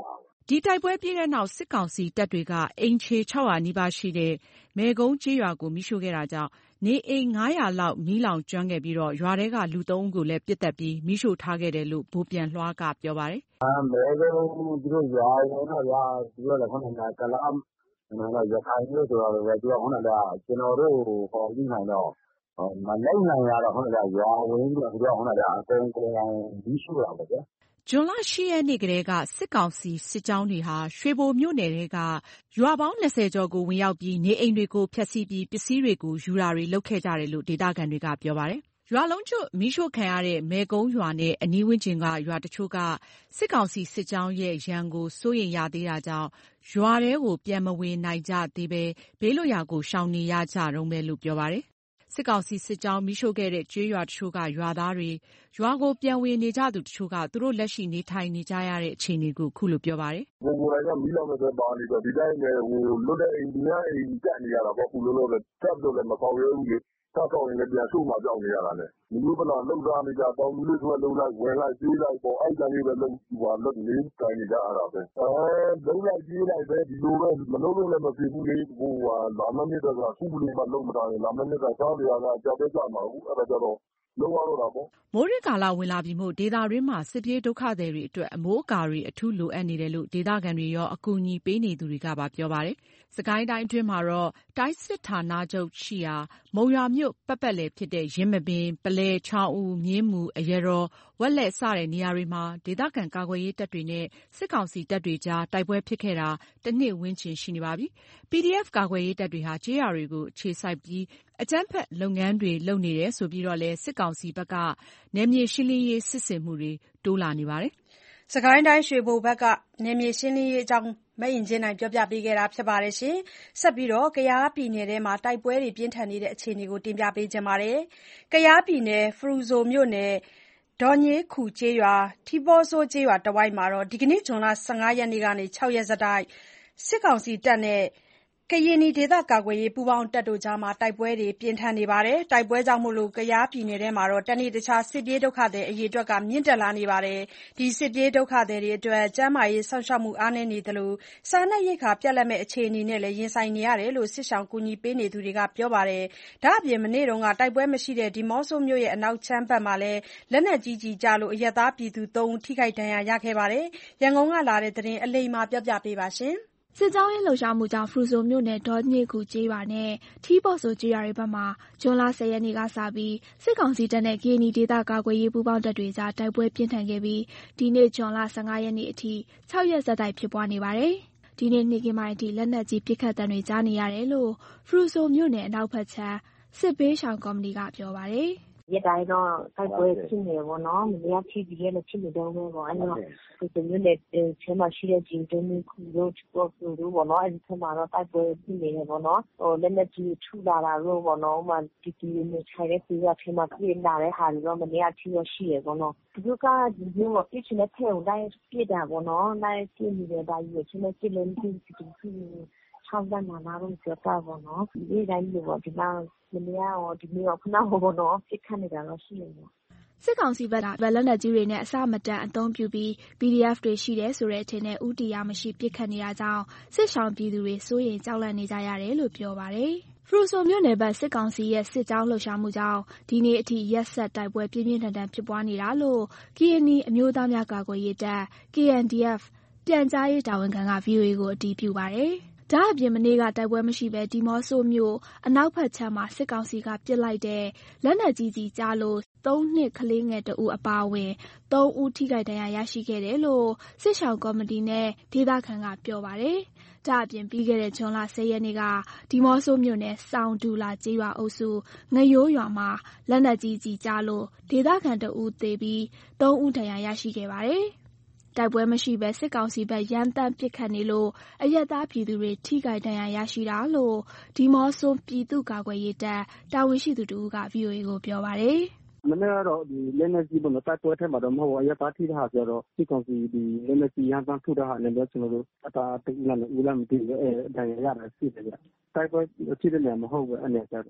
ဒီတိုက်ပွဲပြီးတဲ့နောက်စစ်ကောင်စီတပ်တွေကအိမ်ခြေ 600 နီးပါးရှိတဲ့မယ်ကုန်းကျေးရွာကိုမီးရှို့ခဲ့တာကြောင့်နေအိမ် 500 လောက်မီးလောင်ကျွမ်းခဲ့ပြီးရွာထဲကလူ 3 ဦးကိုလည်းပစ်သတ်ပြီးမီးရှို့ထားခဲ့တယ်လို့ဗိုလ်ပြန်လွှားကပြောပါတယ်။မဲကုန်းသူတို့ရွာရောရွာသူတို့လည်းခုနကကလားရခိုင်လို့ဆိုတော့လည်းသူကခုနကကျွန်တော်တို့ဟောပြီးနိုင်တော့မလိုက်နိုင်ရတော့ခုနကရွာဝင်းပြီးတော့သူကခုနကအကုန်ပြီးရှို့တာပေါ့ဗျာ။ဇွန်လ 8 ရက်နေ့ကတည်းကစစ်ကောင်စီစစ်ကြောင်းတွေဟာရွှေဘိုမြို့နယ်ထဲကရွာပေါင်း 20 ကျော်ကိုဝင်ရောက်ပြီးနေအိမ်တွေကိုဖျက်ဆီးပြီးပစ္စည်းတွေကိုယူတာတွေလုပ်ခဲ့ကြတယ်လို့ဒေသခံတွေကပြောပါတယ်။ရွာလုံးကျွတ်မီးရှို့ခံရတဲ့မယ်ကုန်းရွာနဲ့အနီးဝန်းကျင်ကရွာတချို့ကစစ်ကောင်စီစစ်ကြောင်းရဲ့ရန်ကိုစိုးရိမ်ရသေးတာကြောင့်ရွာထဲကိုပြန်မဝင်နိုင်ကြသေးဘဲဘေးလွတ်ရာကိုရှောင်နေရကြတုန်းပဲလို့ပြောပါတယ်။စစ်ကောင်စီစစ်ကြောင်းမီးရှို့ခဲ့တဲ့ကျေးရွာတချို့ကရွာသားတွေရွာကိုပြန်ဝင်နေကြသူတချို့ကသူတို့လက်ရှိနေထိုင်နေကြရတဲ့အခြေအနေကိုခုလိုပြောပါတယ်။ကိုယ်တိုင်ကမီးလောင်တဲ့ပါနေတော့ဒီတိုင်းပဲလွတ်တဲ့အိမ်ကြီးအိမ်တက်နေရတာပေါ့ခုလုံးလုံးလည်းတက်လို့လည်းမပေါရဲဘူးလေ။ဆောက်ရင်လည်းပြန်ဆို့မှကြောက်နေရတာလေ။လူဘလောက်လှုပ်သားနေကြတောင်းလူလေးဆိုလှုပ်လိုက်ဝင်လိုက်ပြေးလိုက်ပေါ့အဲ့တန်းလေးပဲလှုပ်လွတ်နေတိုင်းနေကြရတာပဲ။လုံးလိုက်ပြေးလိုက်ပဲဒီလိုပဲမလုံးလုံးလည်းမဖြစ်ဘူးလေ။လာမနစ်ကခုလေးမှလုံးမတာလာမနစ်ကစားရတာကြောက်ကြမှာဘူးအဲ့ဒါကြတော့လုံးဝတော့ပေါ့မိုးရကာလဝင်လာပြီမို့ဒေသတွင်းမှာစစ်ပြေးဒုက္ခသည်တွေအတွက်အမိုးအကာတွေအထူးလိုအပ်နေတယ်လို့ဒေသခံတွေရောအကူအညီပေးနေသူတွေကပါပြောပါတယ်။စကိုင်းတိုင်းအတွင်းမှာတော့တိုင်းစစ်ဌာနချုပ်ရှိရာမုံရွာမြို့ပတ်လည်ဖြစ်တဲ့ရင်းမပင်ပလဲချောင်းဦးမြင်းမူအရတော်ဝက်လက်စတဲ့နေရာတွေမှာဒေသခံကာကွယ်ရေးတပ်တွေနဲ့စစ်ကောင်စီတပ်တွေကြားတိုက်ပွဲဖြစ်ခဲ့တာတစ်နှစ်ဝန်းကျင်ရှိနေပါပြီ။ PDF ကာကွယ်ရေးတပ်တွေဟာကျေးရွာတွေကိုအခြေစိုက်ပြီးအကြမ်းဖက်လုပ်ငန်းတွေလုပ်နေတယ်ဆိုပြီးတော့လည်းစစ်ကောင်စီဘက်ကနယ်မြေရှင်းလင်းရေးစစ်ဆင်မှုတွေတိုးလာနေပါတယ်။စကိုင်းတိုင်းရွှေဘိုဘက်ကနယ်မြေရှင်းလင်းရေးအကြောင်းမအင်ကြင်းနိုင်ပြောပြပေးခဲ့တာပါ။ဆက်ပြီးကယားပြည်နယ်ထဲမှာတိုက်ပွဲတွေပြင်းထန်နေတဲ့အခြေအနေကိုတင်ပြပေးချင်ပါတယ်။ကယားပြည်နယ်ဖရူဆိုမြို့နယ်ဒေါ်ညေးခူကျေးရွာထီပေါဆိုးကျေးရွာတဝိုက်မှာဒီကနေ့ဇွန်လ 15 ရက်နေ့ကနေ 6 ရက်ဆက်တိုက်စစ်ကောင်စီတပ်နဲ့ကရင်နီဒေသကာကွယ်ရေးပူးပေါင်းတပ်တို့ကြားတိုက်ပွဲတွေပြင်းထန်နေပါတယ်။တိုက်ပွဲကြောင့်ကယားပြည်နယ်ထဲမှာတနေ့တခြားစစ်ပြေးဒုက္ခသည်အရေအတွက်မြင့်တက်လာနေပါတယ်။ဒီစစ်ပြေးဒုက္ခသည်တွေအတွက်ကျန်းမာရေးစောင့်ရှောက်မှုအားနည်းနေသလိုစားနပ်ရိက္ခာပြတ်လတ်မဲ့အခြေအနေနဲ့လည်းရင်ဆိုင်နေရတယ်လို့စစ်ရှောင်ကူညီပေးနေသူတွေကပြောပါတယ်။ဒါ့အပြင်မနေ့ကတိုက်ပွဲမရှိတဲ့ဒီးမော့ဆိုမြို့အနောက်ခြမ်းဘက်မှာလည်းလက်နက်ကြီးကျလို့အရပ်သားပြည်သူ 3 ဦးထိခိုက်ဒဏ်ရာရခဲ့ပါတယ်။ရန်ကုန်ကလာတဲ့သတင်းအလိမ္မာပြောပြပေးပါမယ်။စစ်ကြောင်းရေးလှုပ်ရှားမှုကြောင့်ဖရူဆိုမြို့နယ်ဒေါ်ညေးခူကျေးရွာနဲ့ထီပေါဆိုကျေးရွာတွေဘက်မှာဇွန်လ 10 ရက်နေ့ကစပြီးစစ်ကောင်စီတပ်နဲ့ကရင်နီဒေသကာကွယ်ရေးပူးပေါင်းတပ်တွေကြားတိုက်ပွဲပြင်းထန်ခဲ့ပြီးဒီနေ့ဇွန်လ 15 ရက်နေ့အထိ 6 ရက်ဆက်တိုက်ဖြစ်ပွားနေပါတယ်။ဒီနေ့နေ့ခင်းပိုင်းအထိလက်နက်ကြီးပစ်ခတ်သံတွေကြားနေရတယ်လို့ဖရူဆိုမြို့နယ်အနောက်ဘက်ခြမ်းစစ်ဘေးရှောင်ကော်မတီကပြောပါတယ်။ရက်တိုင်းတော့တိုက်ပွဲဖြစ်နေပေါ့နော်မနေ့ကဖြစ်ပြီးလည်းဖြစ်နေတော့ပဲပေါ့အဲ့တော့ဒီမျိုးနဲ့ဆင်းမရှိတဲ့ဂျင်းတုံးခုလို့ပေါ့လို့ပေါ့နော်အဲ့ဒီမှာတော့တိုက်ပွဲဖြစ်နေတယ်ပေါ့နော်လက်လက်ကြီးထူလာတာလို့ပေါ့နော်ဥမာဒီနေထိုင်တဲ့ပြည်ကထဲမှာပြင်လာတဲ့ဟာတွေတော့မနေ့ကထိရရှိရပေါ့နော်ဒီကဒီမျိုးကိုပြစ်ချင်တဲ့ထဲကိုတိုင်းပြစ်တာပေါ့နော်တိုင်းပြစ်နေတဲ့ဒါကြီးကိုချင်းနဲ့ပြစ်လို့ဒီချောင်းတန်းလာတော့ပြောတာပေါ့နော်ဒီတိုင်းမျိုးပေါ့ဒီလောက်မနေ့ကဒီနေ့ကခဏဟောပေါ့နော်ပြစ်ခတ်နေတာတော့ရှိနေတယ်စစ်ကောင်စီဘက်ကလက်နက်ကြီးတွေနဲ့အစမတန်အသုံးပြုပြီး PDF တွေရှိတယ်ဆိုတဲ့အထင်နဲ့ဥတီရမရှိပစ်ခတ်နေတာကြောင့်စစ်ရှောင်ပြည်သူတွေစိုးရိမ်ကြောက်လန့်နေကြရတယ်လို့ပြောပါတယ်။ဖရူဆိုမြို့နယ်ဘက်စစ်ကောင်စီရဲ့စစ်ကြောင်းလှုပ်ရှားမှုကြောင့်ဒီနေ့အထိရက်ဆက်တိုက်ပွဲပြင်းပြင်းထန်ထန်ဖြစ်ပွားနေတာလို့ KNI အမျိုးသားများကာကွယ်ရေးတပ် KNDF ပြန်ကြားရေးတာဝန်ခံက VOA ကိုအတည်ပြုပါတယ်။ဒါအပြင်မနေ့ကတိုက်ပွဲမရှိဘဲဒီးမော့ဆိုမြို့အနောက်ဘက်ခြမ်းမှာစစ်ကောင်စီကပစ်လိုက်တဲ့လက်နက်ကြီးကြီးကြားလို့3 နှစ်ကလေးငယ်2ဦးအပါအဝင်3ဦးထိခိုက်ဒဏ်ရာရရှိခဲ့တယ်လို့စစ်ရှောင်းကော်မတီနဲ့ဒေသခံကပြောပါတယ်။ဒါအပြင်ပြီးခဲ့တဲ့ဇွန်လ 10 ရက်နေ့ကဒီးမော့ဆိုမြို့နယ်စောင်းဒူလာကျေးရွာအုပ်စုငရိုးရွာမှာလက်နက်ကြီးကြီးကြားလို့ဒေသခံ2ဦးသေပြီး3ဦးဒဏ်ရာရရှိခဲ့ပါတယ်။တိုက်ပွဲမရှိဘဲစစ်ကောင်စီဘက်ရန်တမ်းပစ်ခတ်နေလို့အရက်သားပြည်သူတွေထိခိုက်ဒဏ်ရာရရှိတာလို့ဒီးမော့ဆိုပြည်သူ့ကာကွယ်ရေးတပ်တာဝန်ရှိသူတို့က VOA ကိုပြောပါတယ်။မနေ့ကတော့ဒီလက်နက်ကြီးပေါ့နော်တိုက်ပွဲထဲမှာတော့မဟုတ်ဘူးအရက်သားထိတဲ့ဟာဆိုတော့စစ်ကောင်စီဒီလက်နက်ကြီးရန်တမ်းထုတဲ့ဟာနဲ့လည်းကျွန်တော်တို့အတာတူလာနဲ့ဦးလာမသိဘူးဒဏ်ရာရတာရှိတယ်ဗျ။တိုက်ပွဲဖြစ်တဲ့နေရာမဟုတ်ဘူးအဲ့နေကြတော့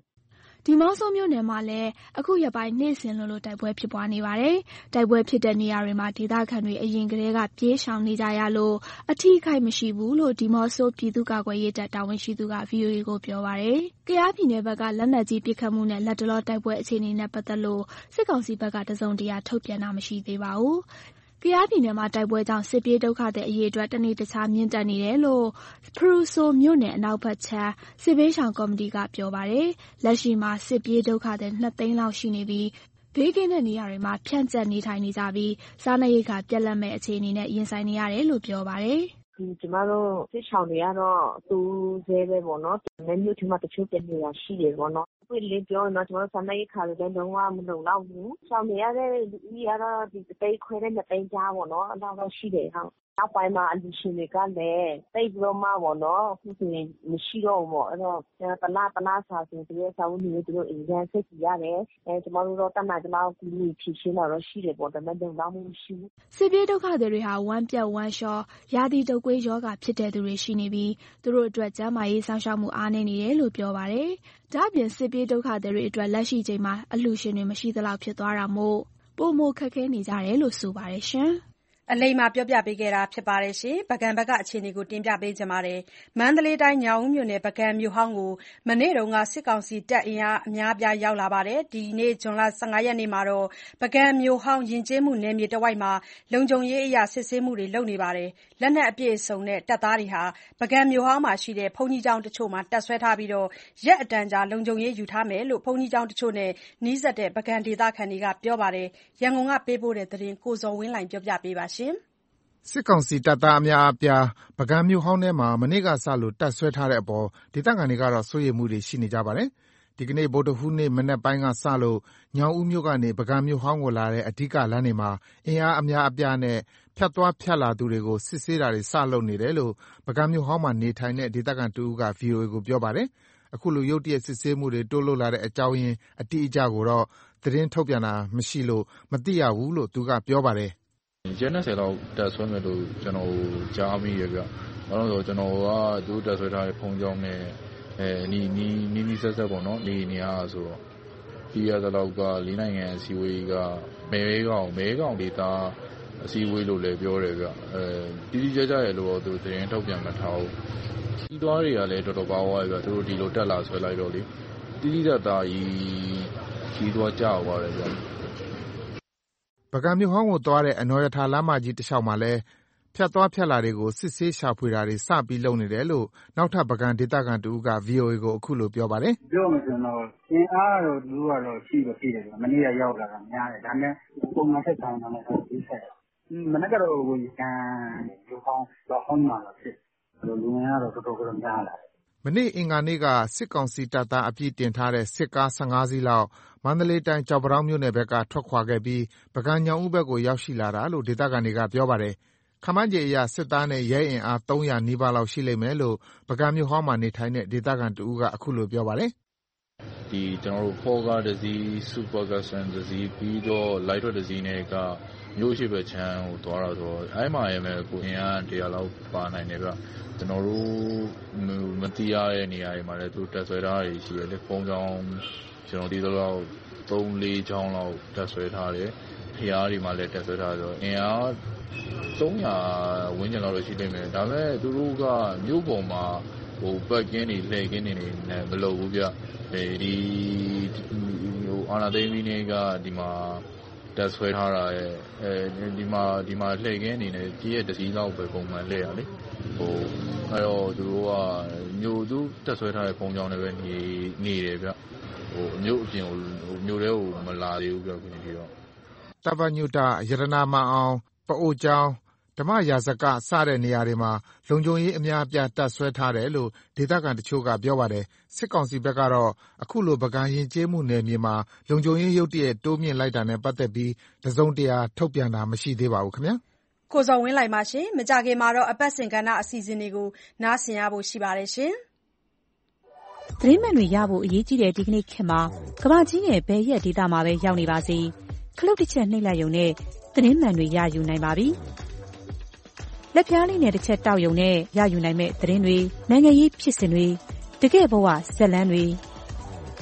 ဒီမော့ဆိုမြို့နယ်မှာလည်းအခုရက်ပိုင်းနေ့စဉ်လိုတိုက်ပွဲဖြစ်ပွားနေပါတယ်။တိုက်ပွဲဖြစ်တဲ့နေရာတွေမှာဒေသခံတွေအရင်ကတည်းကပြေးရှောင်နေကြရလို့အထီးခိုက်မရှိဘူးလို့ဒီမော့ဆိုပြည်သူ့ကာကွယ်ရေးတပ်တာဝန်ရှိသူက VOA ကိုပြောပါတယ်။ကယားပြည်နယ်ဘက်ကလက်နက်ကြီးပစ်ခတ်မှုနဲ့လက်တလောတိုက်ပွဲအခြေအနေနဲ့ပတ်သက်လို့စစ်ကောင်စီဘက်ကတစုံတရာထုတ်ပြန်တာမရှိသေးပါဘူး။ကယားပြည်နယ်မှာတိုက်ပွဲကြောင့်စစ်ပြေးဒုက္ခသည်အရေအတွက်တနေ့တခြားမြင့်တက်နေတယ်လို့ဖရူဆိုမြို့နယ်အနောက်ဘက်ခြမ်းစစ်ဘေးရှောင်ကော်မတီကပြောပါတယ်။လက်ရှိမှာစစ်ပြေးဒုက္ခသည်2 သိန်းလောက်ရှိနေပြီးဘေးကင်းတဲ့နေရာတွေမှာဖြန့်ကျက်နေထိုင်နေကြပြီးစားနပ်ရိက္ခာပြတ်လတ်မဲ့အခြေအနေနဲ့ရင်ဆိုင်နေရတယ်လို့ပြောပါတယ်။ကျမတို့စစ်ရှောင်တွေကတော့သူစဲပဲပေါ့နော်။မြို့ထဲမှာတချို့ပြန်နေတာရှိတယ်ပေါ့နော်။ပွင့်လင်းပြောရင်တော့ကျမတို့စားနပ်ရိက္ခာတွေလည်းလုံးဝမလုံလောက်ဘူး။ရှောင်နေရတဲ့လူကြီးကတော့ဒီ1 သိန်းခွဲနဲ့2 သိန်းကြားပေါ့နော်။အဲ့တော့ရှိတယ်ဟုတ်။နောက်ပိုင်းမှာအလူရှင်တွေကလည်းတိတ်ပြီးတော့မှပေါ့နော်အခုဆိုရင်မရှိတော့ဘူးပေါ့အဲ့တော့ပလာစာဆိုသူရဲ့စာအုပ်မျိုးသူတို့အရင်ဆက်ကြည့်ရတယ်ကျမတို့တော့တတ်နိုင်တဲ့လောက်ကူညီဖြည့်ရှင်းတော့ရှိတယ်ပေါ့ဒါပေမဲ့လုံလောက်မှုမရှိဘူးစစ်ပြေးဒုက္ခသည်တွေဟာဝမ်းပြတ်ဝမ်းလျှောရာသီတုပ်ကွေးရောဂါဖြစ်တဲ့သူတွေရှိနေပြီးသူတို့အတွက်ကျန်းမာရေးစောင့်ရှောက်မှုအားနည်းနေတယ်လို့ပြောပါတယ်ဒါ့အပြင်စစ်ပြေးဒုက္ခသည်တွေအတွက်လက်ရှိချိန်မှာအလူရှင်တွေမရှိသလောက်ဖြစ်သွားတာမို့ပိုမိုခက်ခဲနေကြတယ်လို့ဆိုပါတယ်ရှင်အလိမ္မာပြောပြပေးခဲ့တာဖြစ်ပါတယ်ရှင်။ပုဂံဘက်ကအခြေအနေကိုတင်ပြပေးချင်ပါတယ်။မန္တလေးတိုင်းညောင်ဦးမြို့နယ်ပုဂံမြို့ဟောင်းကိုမနေ့တုန်းကစစ်ကောင်စီတပ်အင်အားအများအပြားရောက်လာပါတယ်။ဒီနေ့ဇွန်လ15ရက်နေ့မှာတော့ပုဂံမြို့ဟောင်းယဉ်ကျေးမှုနယ်မြေတဝိုက်မှာလုံခြုံရေးအရာစစ်ဆေးမှုတွေလုပ်နေပါတယ်။လက်နက်အပြည့်အစုံနဲ့တပ်သားတွေဟာပုဂံမြို့ဟောင်းမှာရှိတဲ့ဘုန်းကြီးကျောင်းတချို့မှာတပ်စွဲထားပြီးရက်အတန်ကြာလုံခြုံရေးယူထားမယ်လို့ဘုန်းကြီးကျောင်းတချို့နဲ့နီးစပ်တဲ့ပုဂံဒေသခံတွေကပြောပါတယ်။ရန်ကုန်ကပေးပို့တဲ့သတင်းကိုဇော်ဝင်းလှိုင်ပြောပြပေးပါရှင်။စစ်ကောင်စီတပ်သားအများအပြားပုဂံမြို့ဟောင်းထဲမှာမနေ့ကစလို့တပ်စွဲထားတဲ့အပေါ်ဒေသခံတွေကတော့စိုးရိမ်မှုတွေရှိနေကြပါတယ်။ဒီကနေ့ဗုဒ္ဓဟူးနေ့မနက်ပိုင်းကစလို့ညောင်ဦးမြို့ကနေပုဂံမြို့ဟောင်းကိုလာတဲ့အဓိကလမ်းတွေမှာအင်အားအများအပြားနဲ့ဖြတ်သွားဖြတ်လာသူတွေကိုစစ်ဆေးတာတွေစလုပ်နေတယ်လို့ပုဂံမြို့ဟောင်းမှာနေထိုင်တဲ့ဒေသခံတဦးက VOA ကိုပြောပါတယ်။အခုလိုရုတ်တရက်စစ်ဆေးမှုတွေတိုးလုပ်လာတဲ့အကြောင်းရင်းအတိအကျကိုတော့သတင်းထုတ်ပြန်တာမရှိလို့မသိရဘူးလို့သူကပြောပါတယ်ရက်20လောက်တက်ဆွဲမယ်လို့ကျွန်တော်ကြားမိရပြ။ဘာလို့လဲဆိုတော့ကျွန်တော်ကသူတက်ဆွဲထားတဲ့ဖုန်းကြောင်းနဲ့နီးဆက်ပေါ့နော်နေနေရဆိုတော့ဒီရသလောက်က၄နိုင်ငံအစည်းအဝေးကမဲကောင်ဒေတာအစည်းအဝေးလို့လည်းပြောတယ်ဗျ။တိတိကျကျရဲ့လို့တော့သူသတင်းထုတ်ပြန်မထားဘူး။ကြီးသွားတွေကလည်းတော်တော်ပါသွားပြီဗျ။သူတို့ဒီလိုတက်လာဆွဲလိုက်တော့လေတိတိကျကျကြီးသွားကြောက်သွားတယ်ဗျ။ပုဂံမြို့ဟောင်းကိုသွားတဲ့အနော်ရထာလမ်းမကြီးတစ်လျှောက်မှာလည်းဖြတ်သွားဖြတ်လာတွေကိုစစ်ဆေးရှာဖွေတာတွေစပြီးလုပ်နေတယ်လို့နောက်ထပ်ပုဂံဒေသခံတဦးက VOA ကိုအခုလိုပြောပါတယ်။ပြောမယ်ဆိုတော့အင်အားတော့သူတို့ကတော့ရှိတယ်။မနေ့ကရောက်လာတာများတယ်။ဒါပေမဲ့ပုံမှန်ဆက်ဆောင်တာလည်းဒီဆက်။မနေ့ကတော့ဝန်ခံမြို့ဟောင်းမှာဖြစ်လူငယ်ကတော့တော်တော်များလာတယ်မနေ့အင်္ဂါနေ့ကစစ်ကောင်စီတပ်သားအပြည့်တင်ထားတဲ့စစ်ကား15စီးလောက်မန္တလေးတိုင်းကျောက်ပတောင်းမြို့နယ်ဘက်ကထွက်ခွာခဲ့ပြီးပုဂံညောင်ဦးဘက်ကိုရောက်ရှိလာတာလို့ဒေသခံတွေကပြောပါတယ်။ခန့်မှန်းခြေအရစစ်သားနဲ့ရဲအင်အား300နီးပါးလောက်ရှိလိမ့်မယ်လို့ပုဂံမြို့ဟောင်းမှာနေထိုင်တဲ့ဒေသခံတဦးကအခုလိုပြောပါတယ်။ဒီကျွန်တော်တို့ဖောကားတစ်စီးစူပါကားဆန်တစ်စီးပြီးတော့လိုက်ထွက်တစ်စီးနဲ့ကမြို့ရှိဘက်ချမ်းကိုသွားတာဆိုတော့အဲ့မှာရဲမဲ့ကိုအင်အား100လောက်ပါနိုင်တယ်ဗျ။ကျွန်တော်တို့မတိရတဲ့နေရာတွေမှာလည်းသူတက်ဆွဲထားတွေရှိတယ်လေပုံကြောင်ကျွန်တော်ဒီတော့3-4ချောင်းလောက်တက်ဆွဲထားတယ်ဖျားတွေမှာလည်းတက်ဆွဲထားဆိုတော့အင်အား300ဝန်းကျင်လောက်ရှိနေမယ်ဒါပေမဲ့သူတို့ကမြို့ပေါ်မှာပတ်ကင်းတွေလှည့်ကင်းတွေနဲ့မလုပ်ဘူးဗျဒီအာနာသိန်းကြီးတွေကဒီမှာတက်ဆွဲထားတာရဲ့ဒီမှာလှည့်ကင်းနေနဲ့ကြီးရဲ့တစည်းလောက်ပဲပုံမှန်လှည့်ရလေအဲ့တော့သူတို့ကမြို့သူတက်ဆွဲထားတဲ့ပုံကြောင်တွေပဲနေတယ်ဗျမြို့အပြင်မြို့ထဲကိုမလာသေးဘူးဗျခုနေတော့တပညုတရတနာမအောင်ပအိုကျောင်းဓမ္မရာဇကစတဲ့နေရာတွေမှာလုံခြုံရေးအများအပြားတပ်ဆွဲထားတယ်လို့ဒေသခံတချို့ကပြောပါတယ်စစ်ကောင်စီဘက်ကတော့အခုလိုပုဂံရင်ကျေးမှုနယ်မြေမှာလုံခြုံရေးရုပ်တရက်တိုးမြင့်လိုက်တာနဲ့ပတ်သက်ပြီးတစုံတရာထုတ်ပြန်တာမရှိသေးပါဘူးခင်ဗျာကိုဇော်ဝင်းလိုက်ပါရှင်မကြခင်မှာတော့အပတ်စဉ်ကဏ္ဍအစီအစဉ်တွေကိုနားဆင်ရဖို့ရှိပါတယ်ရှင်သတင်းမှန်တွေရဖို့အရေးကြီးတဲ့ဒီကနေ့ခေတ်မှာကမ္ဘာကြီးရဲ့ဘယ်ရက်ဒေသမှာပဲရောက်နေပါစေခလုတ်တစ်ချက်နှိပ်လိုက်ရုံနဲ့သတင်းမှန်တွေရယူနိုင်ပါပြီလက်ပြားလေးနဲ့တစ်ချက်တောက်ရုံနဲ့ရယူနိုင်မဲ့သတင်းတွေနိုင်ငံရေးဖြစ်စဉ်တွေတကယ့်ဘဝဇက်လန်းတွေ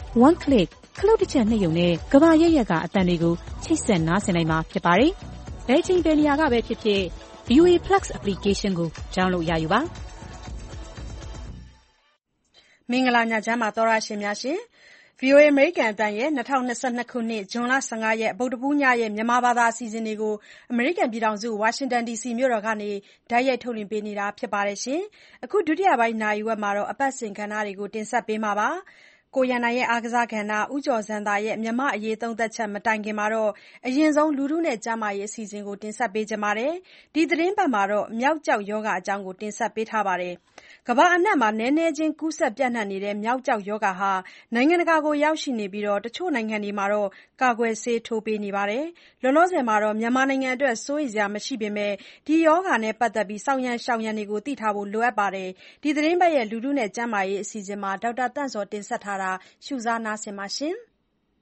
One Click ခလုတ်တစ်ချက်နှိပ်ရုံနဲ့ကမ္ဘာရဲ့ကအသံတွေကိုချိတ်ဆက်နားဆင်နိုင်မှာဖြစ်ပါတယ်။ဘယ်ချိန်ဘယ်နေရာကပဲဖြစ်ဖြစ် VOA Plus application ကို download ရယူပါမင်္ဂလာညချမ်းပါသောရရှင်များရှင် VOA အမေရိကန်အသံရဲ့2022ခုနှစ်ဇွန်လ15ရက်ဗုဒ္ဓဘူးညရဲ့မြန်မာဘာသာအစီအစဉ်တွေကိုအမေရိကန်ပြည်ထောင်စုဝါရှင်တန် DC မြို့တော်ကနေတိုက်ရိုက်ထုတ်လွှင့်ပေးနေတာဖြစ်ပါတယ်ရှင်။အခုဒုတိယပိုင်းနာရီဝက်မှာတော့အပတ်စဉ်ကဏ္ဍတွေကိုတင်ဆက်ပေးမှာပါ။ကိုရန်နိုင်ရဲ့အားကစားကဏ္ဍဦးကျော်စံသာရဲ့မြမအရေးသုံးသက်ချက်မတိုင်ခင်မှာတော့အရင်ဆုံးလူထုနဲ့ကျမရေးအစီအစဉ်ကိုတင်ဆက်ပေးကြပါမယ်။ဒီသတင်းပတ်မှာတော့မြောက်ကျောက်ယောဂအကြောင်းကိုတင်ဆက်ပေးထားပါတယ်။ကမ္ဘာအနှံ့မှာနည်းနည်းချင်းကူးစက်ပြန့်နှံ့နေတဲ့မျောက်ကျောက်ရောဂါဟာနိုင်ငံတကာကိုရောက်ရှိနေပြီးတချို့နိုင်ငံတွေမှာကာကွယ်ဆေးထိုးပေးနေပါတယ်။လောလောဆယ်မှာမြန်မာနိုင်ငံအတွက်စိုးရိမ်စရာမရှိပေမဲ့ဒီရောဂါနဲ့ပတ်သက်ပြီးစောင့်ရန်းရှောင်ရန်းတွေကိုသိထားဖို့လိုအပ်ပါတယ်။ဒီသတင်းပတ်ရဲ့လူထုနဲ့ကျန်းမာရေးအစီအစဉ်မှာဒေါက်တာသန့်ဇော်တင်ဆက်ထားတာရှုစားနားဆင်ပါရှင်။